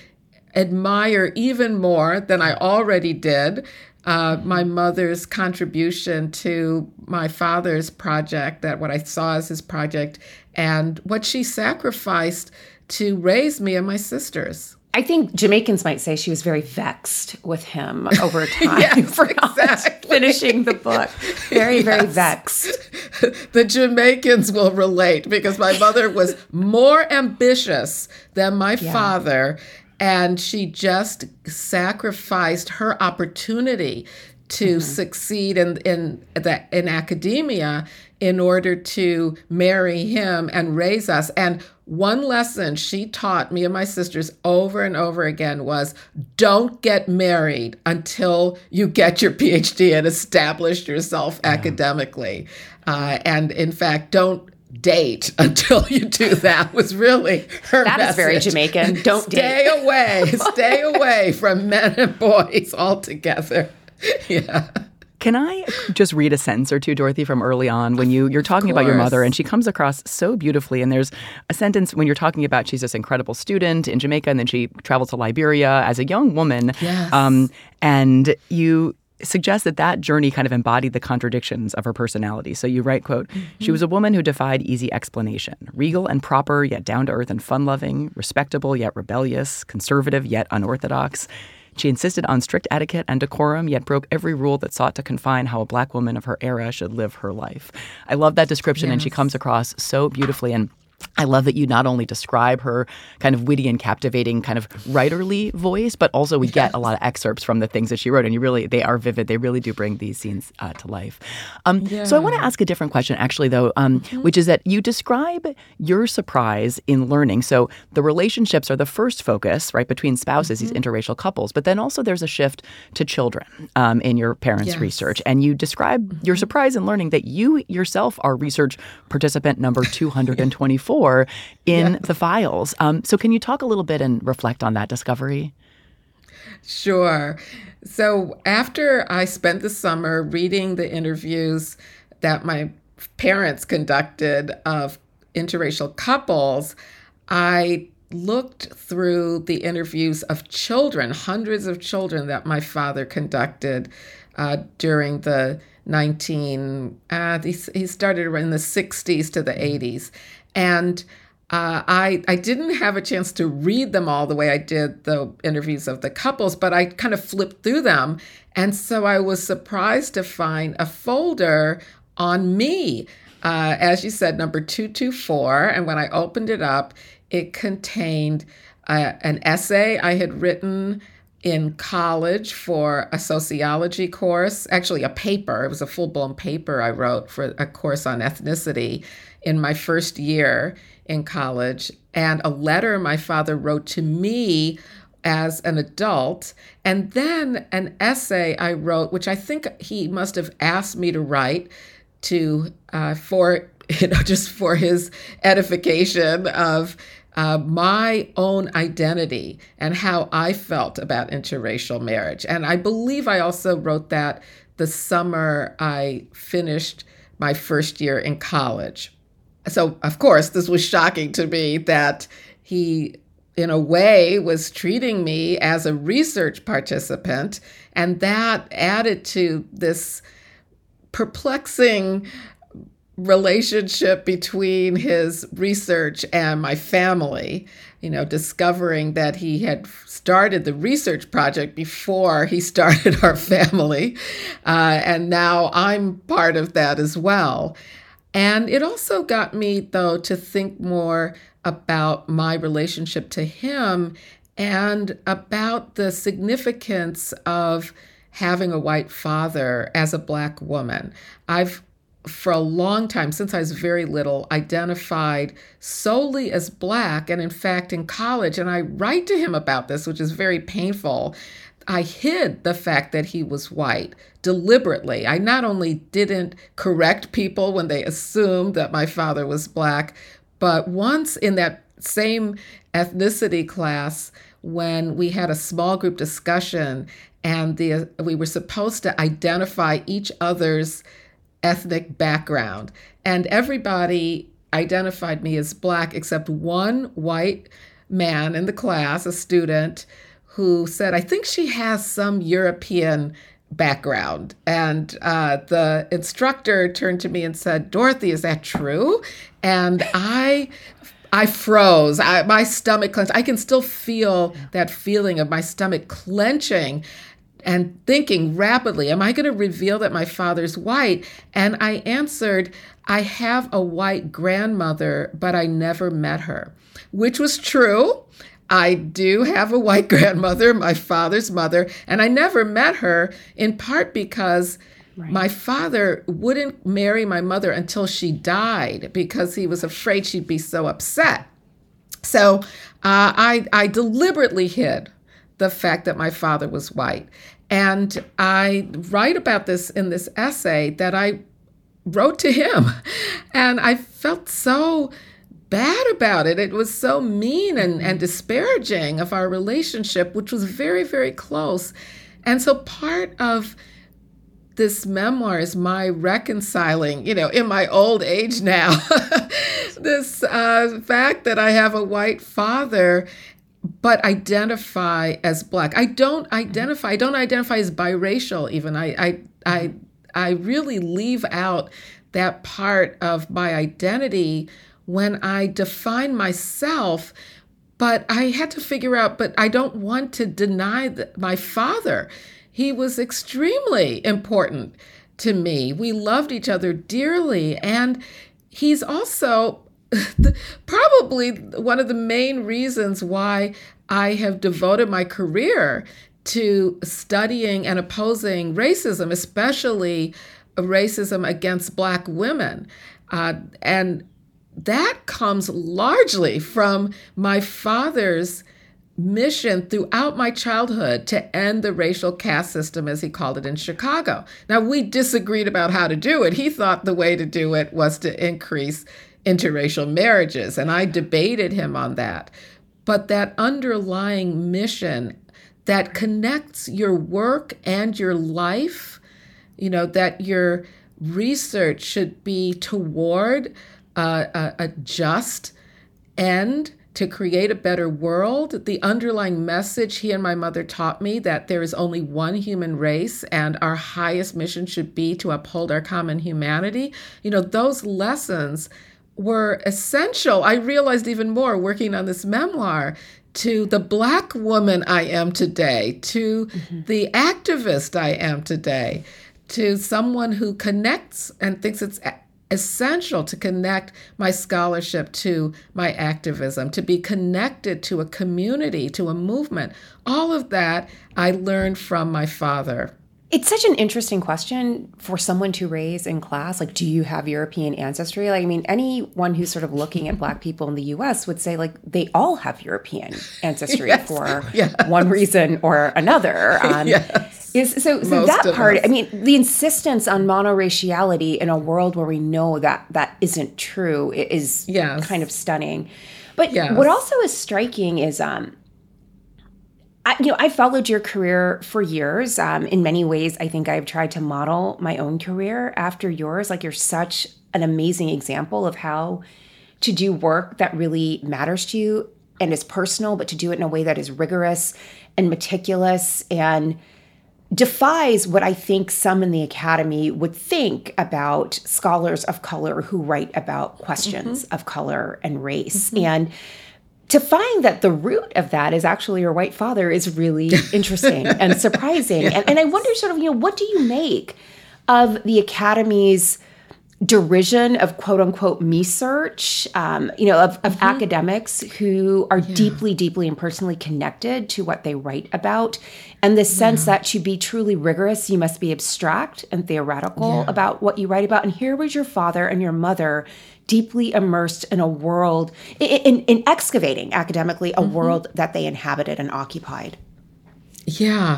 admire even more than I already did Uh, my mother's contribution to my father's project, that what I saw as his project, and what she sacrificed to raise me and my sisters. I think Jamaicans might say she was very vexed with him over time yes, for exactly. finishing the book. Very, very yes. vexed. The Jamaicans will relate, because my mother was more ambitious than my yeah. father. And she just sacrificed her opportunity to mm-hmm. succeed in in, the, in academia in order to marry him and raise us. And one lesson she taught me and my sisters over and over again was, don't get married until you get your P H D and establish yourself yeah. academically. Uh, and in fact, don't date until you do that, was really her That message. is very Jamaican. Don't stay date. Stay away. Stay away from men and boys altogether. Yeah. Can I just read a sentence or two, Dorothy, from early on when you, you're talking about your mother, and she comes across so beautifully. And there's a sentence when you're talking about she's this incredible student in Jamaica, and then she travels to Liberia as a young woman. Yes. Um, and you suggest that that journey kind of embodied the contradictions of her personality. So you write, quote, mm-hmm. she was a woman who defied easy explanation, regal and proper, yet down-to-earth and fun-loving, respectable yet rebellious, conservative yet unorthodox. She insisted on strict etiquette and decorum, yet broke every rule that sought to confine how a Black woman of her era should live her life. I love that description, yes. and she comes across so beautifully. And I love that you not only describe her kind of witty and captivating kind of writerly voice, but also we get yes. a lot of excerpts from the things that she wrote. And you really, they are vivid. They really do bring these scenes uh, to life. Um, yeah. So I want to ask a different question, actually, though, um, mm-hmm. which is that you describe your surprise in learning. So the relationships are the first focus, right, between spouses, mm-hmm. these interracial couples. But then also there's a shift to children um, in your parents' yes. research. And you describe mm-hmm. your surprise in learning that you yourself are research participant number two hundred twenty-four. in yeah. the files. Um, so can you talk a little bit and reflect on that discovery? Sure. So after I spent the summer reading the interviews that my parents conducted of interracial couples, I looked through the interviews of children, hundreds of children that my father conducted uh, during the nineteen, uh, he, he started in the sixties to the eighties. And uh, I I didn't have a chance to read them all the way I did the interviews of the couples, but I kind of flipped through them. And so I was surprised to find a folder on me, uh, as you said, number two two four. And when I opened it up, it contained uh, an essay I had written in college for a sociology course, actually a paper. It was a full-blown paper I wrote for a course on ethnicity in my first year in college, and a letter my father wrote to me as an adult, and then an essay I wrote, which I think he must have asked me to write to uh, for you know just for his edification of uh, my own identity and how I felt about interracial marriage. And I believe I also wrote that the summer I finished my first year in college. So, of course, this was shocking to me that he in a way, was treating me as a research participant. And that added to this perplexing relationship between his research and my family, you know, discovering that he had started the research project before he started our family. Uh, and now I'm part of that as well. And it also got me, though, to think more about my relationship to him and about the significance of having a white father as a Black woman. I've, for a long time, since I was very little, identified solely as Black. And in fact, in college, and I write to him about this, which is very painful, I hid the fact that he was white deliberately. I not only didn't correct people when they assumed that my father was Black, but once in that same ethnicity class, when we had a small group discussion and the we were supposed to identify each other's ethnic background, and everybody identified me as Black except one white man in the class, a student, who said, I think she has some European background. And uh, the instructor turned to me and said, Dorothy, is that true? And I I froze. I, my stomach clenched. I can still feel that feeling of my stomach clenching and thinking rapidly, am I going to reveal that my father's white? And I answered, I have a white grandmother, but I never met her, which was true. I do have a white grandmother, my father's mother, and I never met her, in part because right. my father wouldn't marry my mother until she died because he was afraid she'd be so upset. So uh, I, I deliberately hid the fact that my father was white. And I write about this in this essay that I wrote to him. And I felt so bad about it. It was so mean and, and disparaging of our relationship, which was very, very close. And so part of this memoir is my reconciling, you know, in my old age now, this uh, fact that I have a white father, but identify as Black. I don't identify, I don't identify as biracial even. I, I, I, I really leave out that part of my identity when I define myself, but I had to figure out, but I don't want to deny that my father. He was extremely important to me. We loved each other dearly. And he's also probably one of the main reasons why I have devoted my career to studying and opposing racism, especially racism against Black women. Uh, and that comes largely from my father's mission throughout my childhood to end the racial caste system, as he called it in Chicago. Now, we disagreed about how to do it. He thought the way to do it was to increase interracial marriages, and I debated him on that. But that underlying mission that connects your work and your life, you know, that your research should be toward uh, a, a just end to create a better world. The underlying message he and my mother taught me, that there is only one human race and our highest mission should be to uphold our common humanity. You know, those lessons were essential. I realized even more working on this memoir, to the Black woman I am today, to mm-hmm. the activist I am today, to someone who connects and thinks it's essential to connect my scholarship to my activism, to be connected to a community, to a movement. All of that I learned from my father. It's such an interesting question for someone to raise in class. Like, do you have European ancestry? Like, I mean, anyone who's sort of looking at Black people in the U S would say, like, they all have European ancestry yes. for yes. one reason or another. Um, yes. is, so so that part, us. I mean, the insistence on monoraciality in a world where we know that that isn't true is yes. kind of stunning. But yes. what also is striking is... um. I, you know, I followed your career for years. Um, in many ways, I think I've tried to model my own career after yours. Like, you're such an amazing example of how to do work that really matters to you and is personal, but to do it in a way that is rigorous and meticulous and defies what I think some in the academy would think about scholars of color who write about questions mm-hmm. of color and race. Mm-hmm. And to find that the root of that is actually your white father is really interesting and surprising. Yes. And, and I wonder sort of, you know, what do you make of the academy's derision of quote unquote me search, um, you know, of, of mm-hmm. academics who are yeah. deeply, deeply and personally connected to what they write about. And the sense yeah. that to be truly rigorous, you must be abstract and theoretical yeah. about what you write about. And here was your father and your mother deeply immersed in a world, in, in, in excavating academically a mm-hmm. world that they inhabited and occupied. Yeah.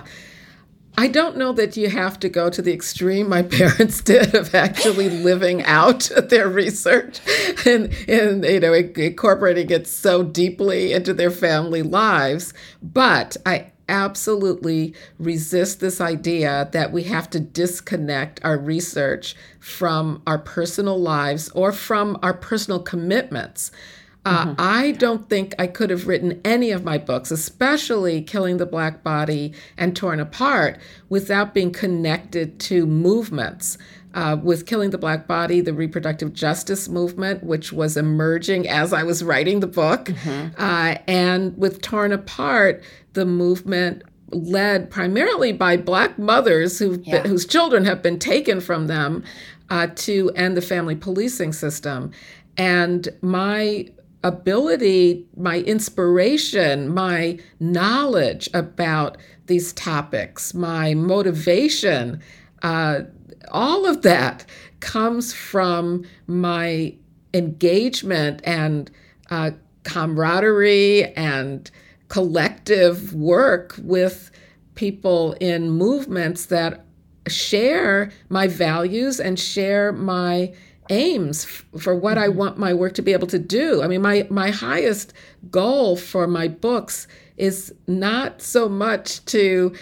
I don't know that you have to go to the extreme my parents did of actually living out their research and, and you know, incorporating it so deeply into their family lives. But I absolutely resist this idea that we have to disconnect our research from our personal lives or from our personal commitments. Uh, mm-hmm. I don't think I could have written any of my books, especially Killing the Black Body and Torn Apart, without being connected to movements. Uh, with Killing the Black Body, the reproductive justice movement, which was emerging as I was writing the book. Mm-hmm. Uh, and with Torn Apart, the movement led primarily by Black mothers who've yeah. been, whose children have been taken from them uh, to end the family policing system. And my ability, my inspiration, my knowledge about these topics, my motivation, uh, all of that comes from my engagement and uh, camaraderie and collective work with people in movements that share my values and share my aims for what I want my work to be able to do. I mean, my, my highest goal for my books is not so much to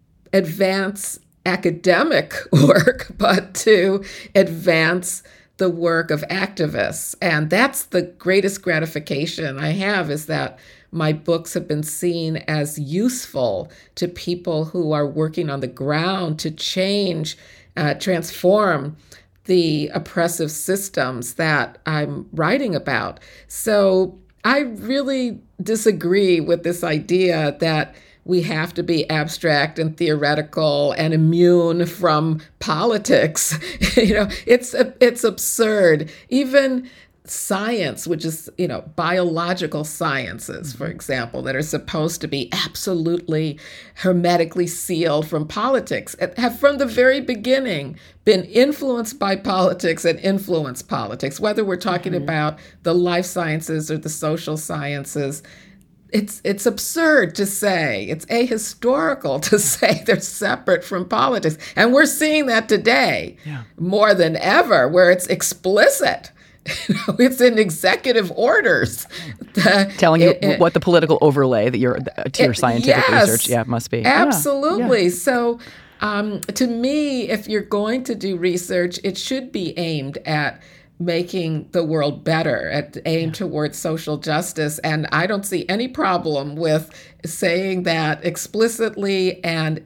advance academic work, but to advance the work of activists. And that's the greatest gratification I have, is that my books have been seen as useful to people who are working on the ground to change, uh, transform the oppressive systems that I'm writing about. So I really disagree with this idea that we have to be abstract and theoretical and immune from politics. You know, it's it's absurd. Even science, which is, you know, biological sciences, for example, that are supposed to be absolutely hermetically sealed from politics, have from the very beginning been influenced by politics and influenced politics, whether we're talking mm-hmm. about the life sciences or the social sciences. It's it's absurd to say, it's ahistorical to say they're separate from politics. And we're seeing that today yeah. more than ever, where it's explicit. You know, it's in executive orders. The, Telling you it, what the political overlay that you're to your scientific yes, research yeah, must be. Absolutely. Yeah. So um, to me, if you're going to do research, it should be aimed at making the world better, at aim yeah. towards social justice. And I don't see any problem with saying that explicitly and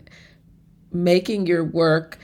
making your work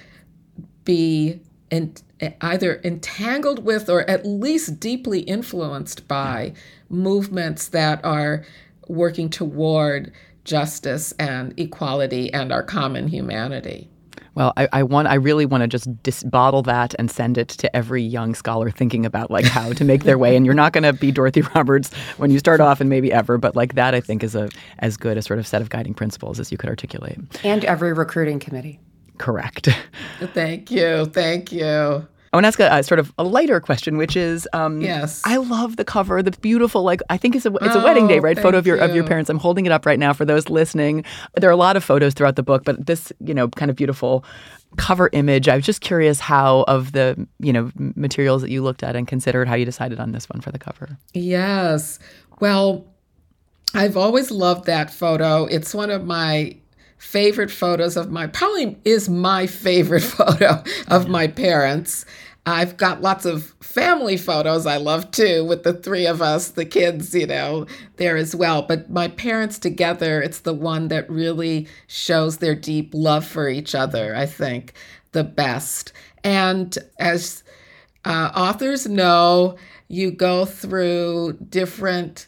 be in, either entangled with or at least deeply influenced by movements that are working toward justice and equality and our common humanity. Well, I, I want, I really want to just disbottle that and send it to every young scholar thinking about like how to make their way. And you're not going to be Dorothy Roberts when you start off and maybe ever, but like that I think is a as good a sort of set of guiding principles as you could articulate. And every recruiting committee. Correct. Thank you. Thank you. I want to ask a, a sort of a lighter question, which is, um, yes, I love the cover, the beautiful, like I think it's a it's a oh, wedding day, right? Photo of your you. of your parents. I'm holding it up right now for those listening. There are a lot of photos throughout the book, but this, you know, kind of beautiful cover image. I was just curious how of the, you know, materials that you looked at and considered, how you decided on this one for the cover. Yes, well, I've always loved that photo. It's one of my favorite photos of my, probably is my favorite photo of my parents. I've got lots of family photos I love too, with the three of us, the kids, you know, there as well. But my parents together, it's the one that really shows their deep love for each other, I think, the best. And as uh, authors know, you go through different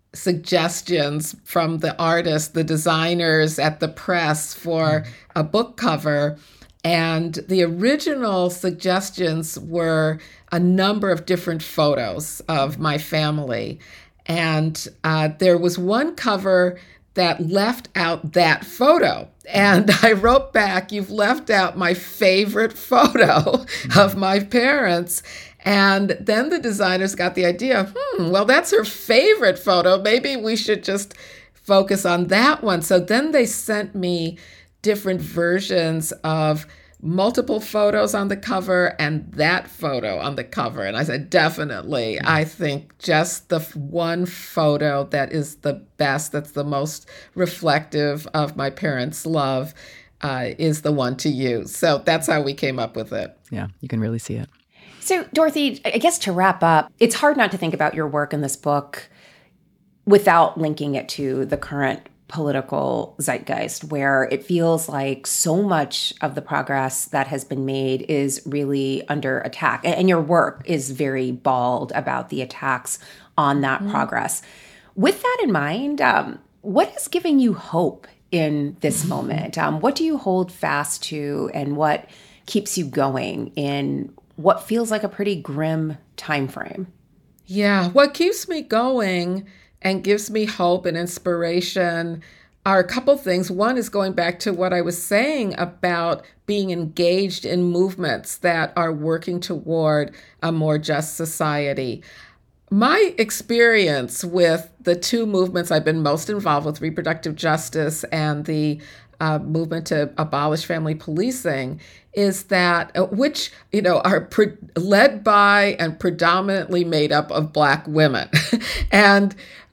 suggestions from the artists, the designers at the press for a book cover. And the original suggestions were a number of different photos of my family. And uh, there was one cover that left out that photo. And I wrote back, "You've left out my favorite photo of my parents." And then the designers got the idea, hmm, well, that's her favorite photo. Maybe we should just focus on that one. So then they sent me different versions of multiple photos on the cover and that photo on the cover. And I said, definitely, I think just the one photo that is the best, that's the most reflective of my parents' love, uh, is the one to use. So that's how we came up with it. Yeah, you can really see it. So, Dorothy, I guess to wrap up, it's hard not to think about your work in this book without linking it to the current political zeitgeist, where it feels like so much of the progress that has been made is really under attack. And your work is very bald about the attacks on that mm. progress. With that in mind, um, what is giving you hope in this moment? Um, what do you hold fast to, and what keeps you going in what feels like a pretty grim time frame? Yeah, what keeps me going and gives me hope and inspiration are a couple things. One is going back to what I was saying about being engaged in movements that are working toward a more just society. My experience with the two movements I've been most involved with, reproductive justice and the uh, movement to abolish family policing, is that, uh, which, you know, are pre- led by and predominantly made up of Black women. And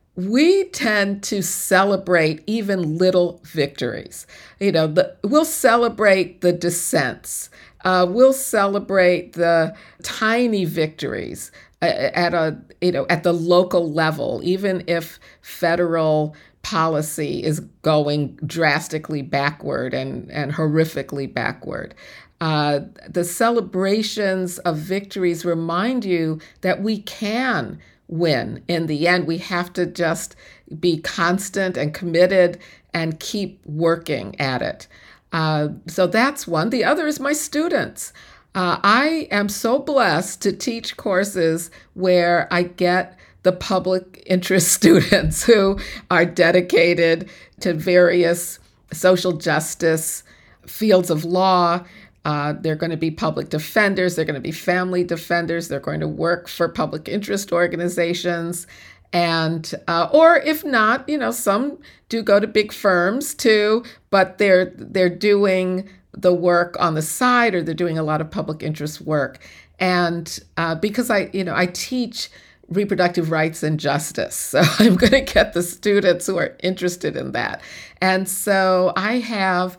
we tend to celebrate even little victories. You know, the, we'll celebrate the dissents. Uh, we'll celebrate the tiny victories at a, you know, at the local level, even if federal policy is going drastically backward and, and horrifically backward. Uh, the celebrations of victories remind you that we can win. In the end, we have to just be constant and committed and keep working at it. Uh, so that's one. The other is my students. Uh, I am so blessed to teach courses where I get the public interest students who are dedicated to various social justice fields of law. Uh, they're going to be public defenders. They're going to be family defenders. They're going to work for public interest organizations. And, uh, or if not, you know, some do go to big firms too, but they're, they're doing the work on the side, or they're doing a lot of public interest work. And uh, because I, you know, I teach reproductive rights and justice, so I'm going to get the students who are interested in that. And so I have,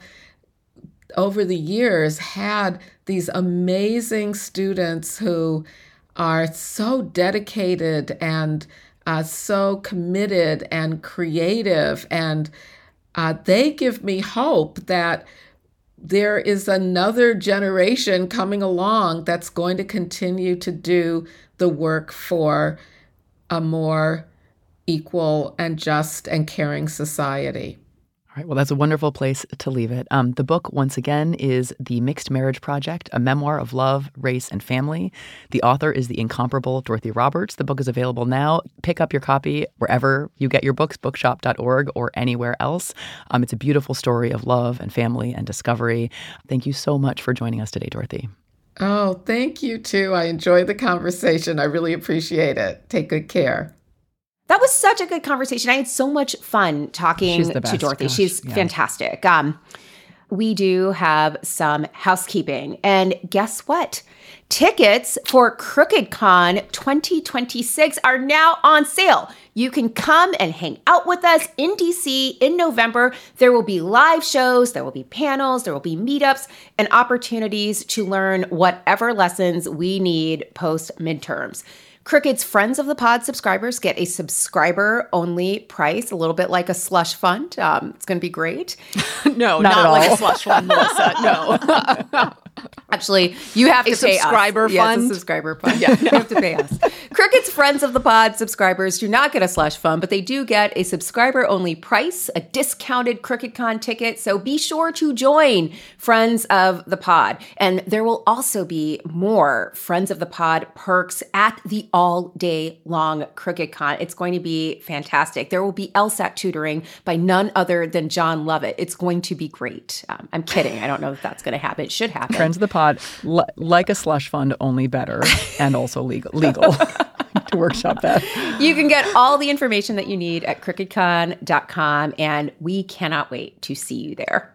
over the years, had these amazing students who are so dedicated and uh, so committed and creative. And uh, they give me hope that there is another generation coming along that's going to continue to do the work for a more equal and just and caring society. All right. Well, that's a wonderful place to leave it. Um, the book, once again, is The Mixed Marriage Project, a memoir of love, race, and family. The author is the incomparable Dorothy Roberts. The book is available now. Pick up your copy wherever you get your books, bookshop dot org or anywhere else. Um, it's a beautiful story of love and family and discovery. Thank you so much for joining us today, Dorothy. Oh, thank you, too. I enjoyed the conversation. I really appreciate it. Take good care. That was such a good conversation. I had so much fun talking to Dorothy. Gosh, She's yeah. fantastic. Um, we do have some housekeeping. And guess what? Tickets for CrookedCon twenty twenty-six are now on sale. You can come and hang out with us in D C in November. There will be live shows, there will be panels, there will be meetups, and opportunities to learn whatever lessons we need post midterms. Crooked's Friends of the Pod subscribers get a subscriber-only price, a little bit like a slush fund. Um, it's going to be great. no, not, not like all. a slush fund, Melissa. No. Actually, you have to a pay subscriber us. fund. Yes, a subscriber fund. Yeah, you have to pay us. Crooked's Friends of the Pod subscribers do not get a slush fund, but they do get a subscriber-only price, a discounted CrookedCon ticket. So be sure to join Friends of the Pod. And there will also be more Friends of the Pod perks at the all-day long CrookedCon. It's going to be fantastic. There will be LSAT tutoring by none other than John Lovett. It's going to be great. Um, I'm kidding. I don't know if that's going to happen. It should happen. Friends of the Pod, li- like a slush fund, only better and also legal. legal. To workshop that. You can get all the information that you need at crooked con dot com, and we cannot wait to see you there.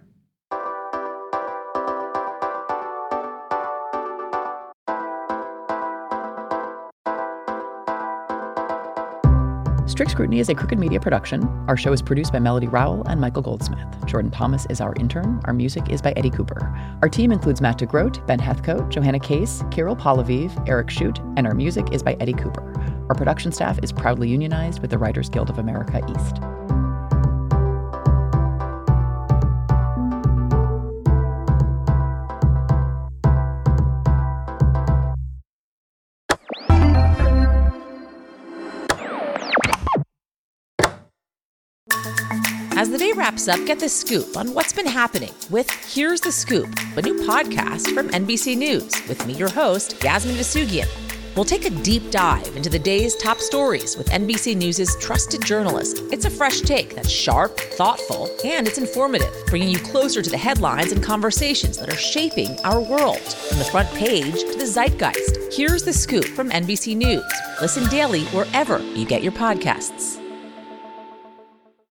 Strict Scrutiny is a Crooked Media production. Our show is produced by Melody Rowell and Michael Goldsmith. Jordan Thomas is our intern. Our music is by Eddie Cooper. Our team includes Matt DeGroat, Ben Heathcote, Johanna Case, Kirill Polaviv, Eric Shute, and our music is by Eddie Cooper. Our production staff is proudly unionized with the Writers Guild of America East. As the day wraps up, get the scoop on what's been happening with Here's the Scoop, a new podcast from N B C News with me, your host, Yasmin Vasugian. We'll take a deep dive into the day's top stories with N B C News' trusted journalists. It's a fresh take that's sharp, thoughtful, and it's informative, bringing you closer to the headlines and conversations that are shaping our world. From the front page to the zeitgeist, Here's the Scoop from N B C News. Listen daily wherever you get your podcasts.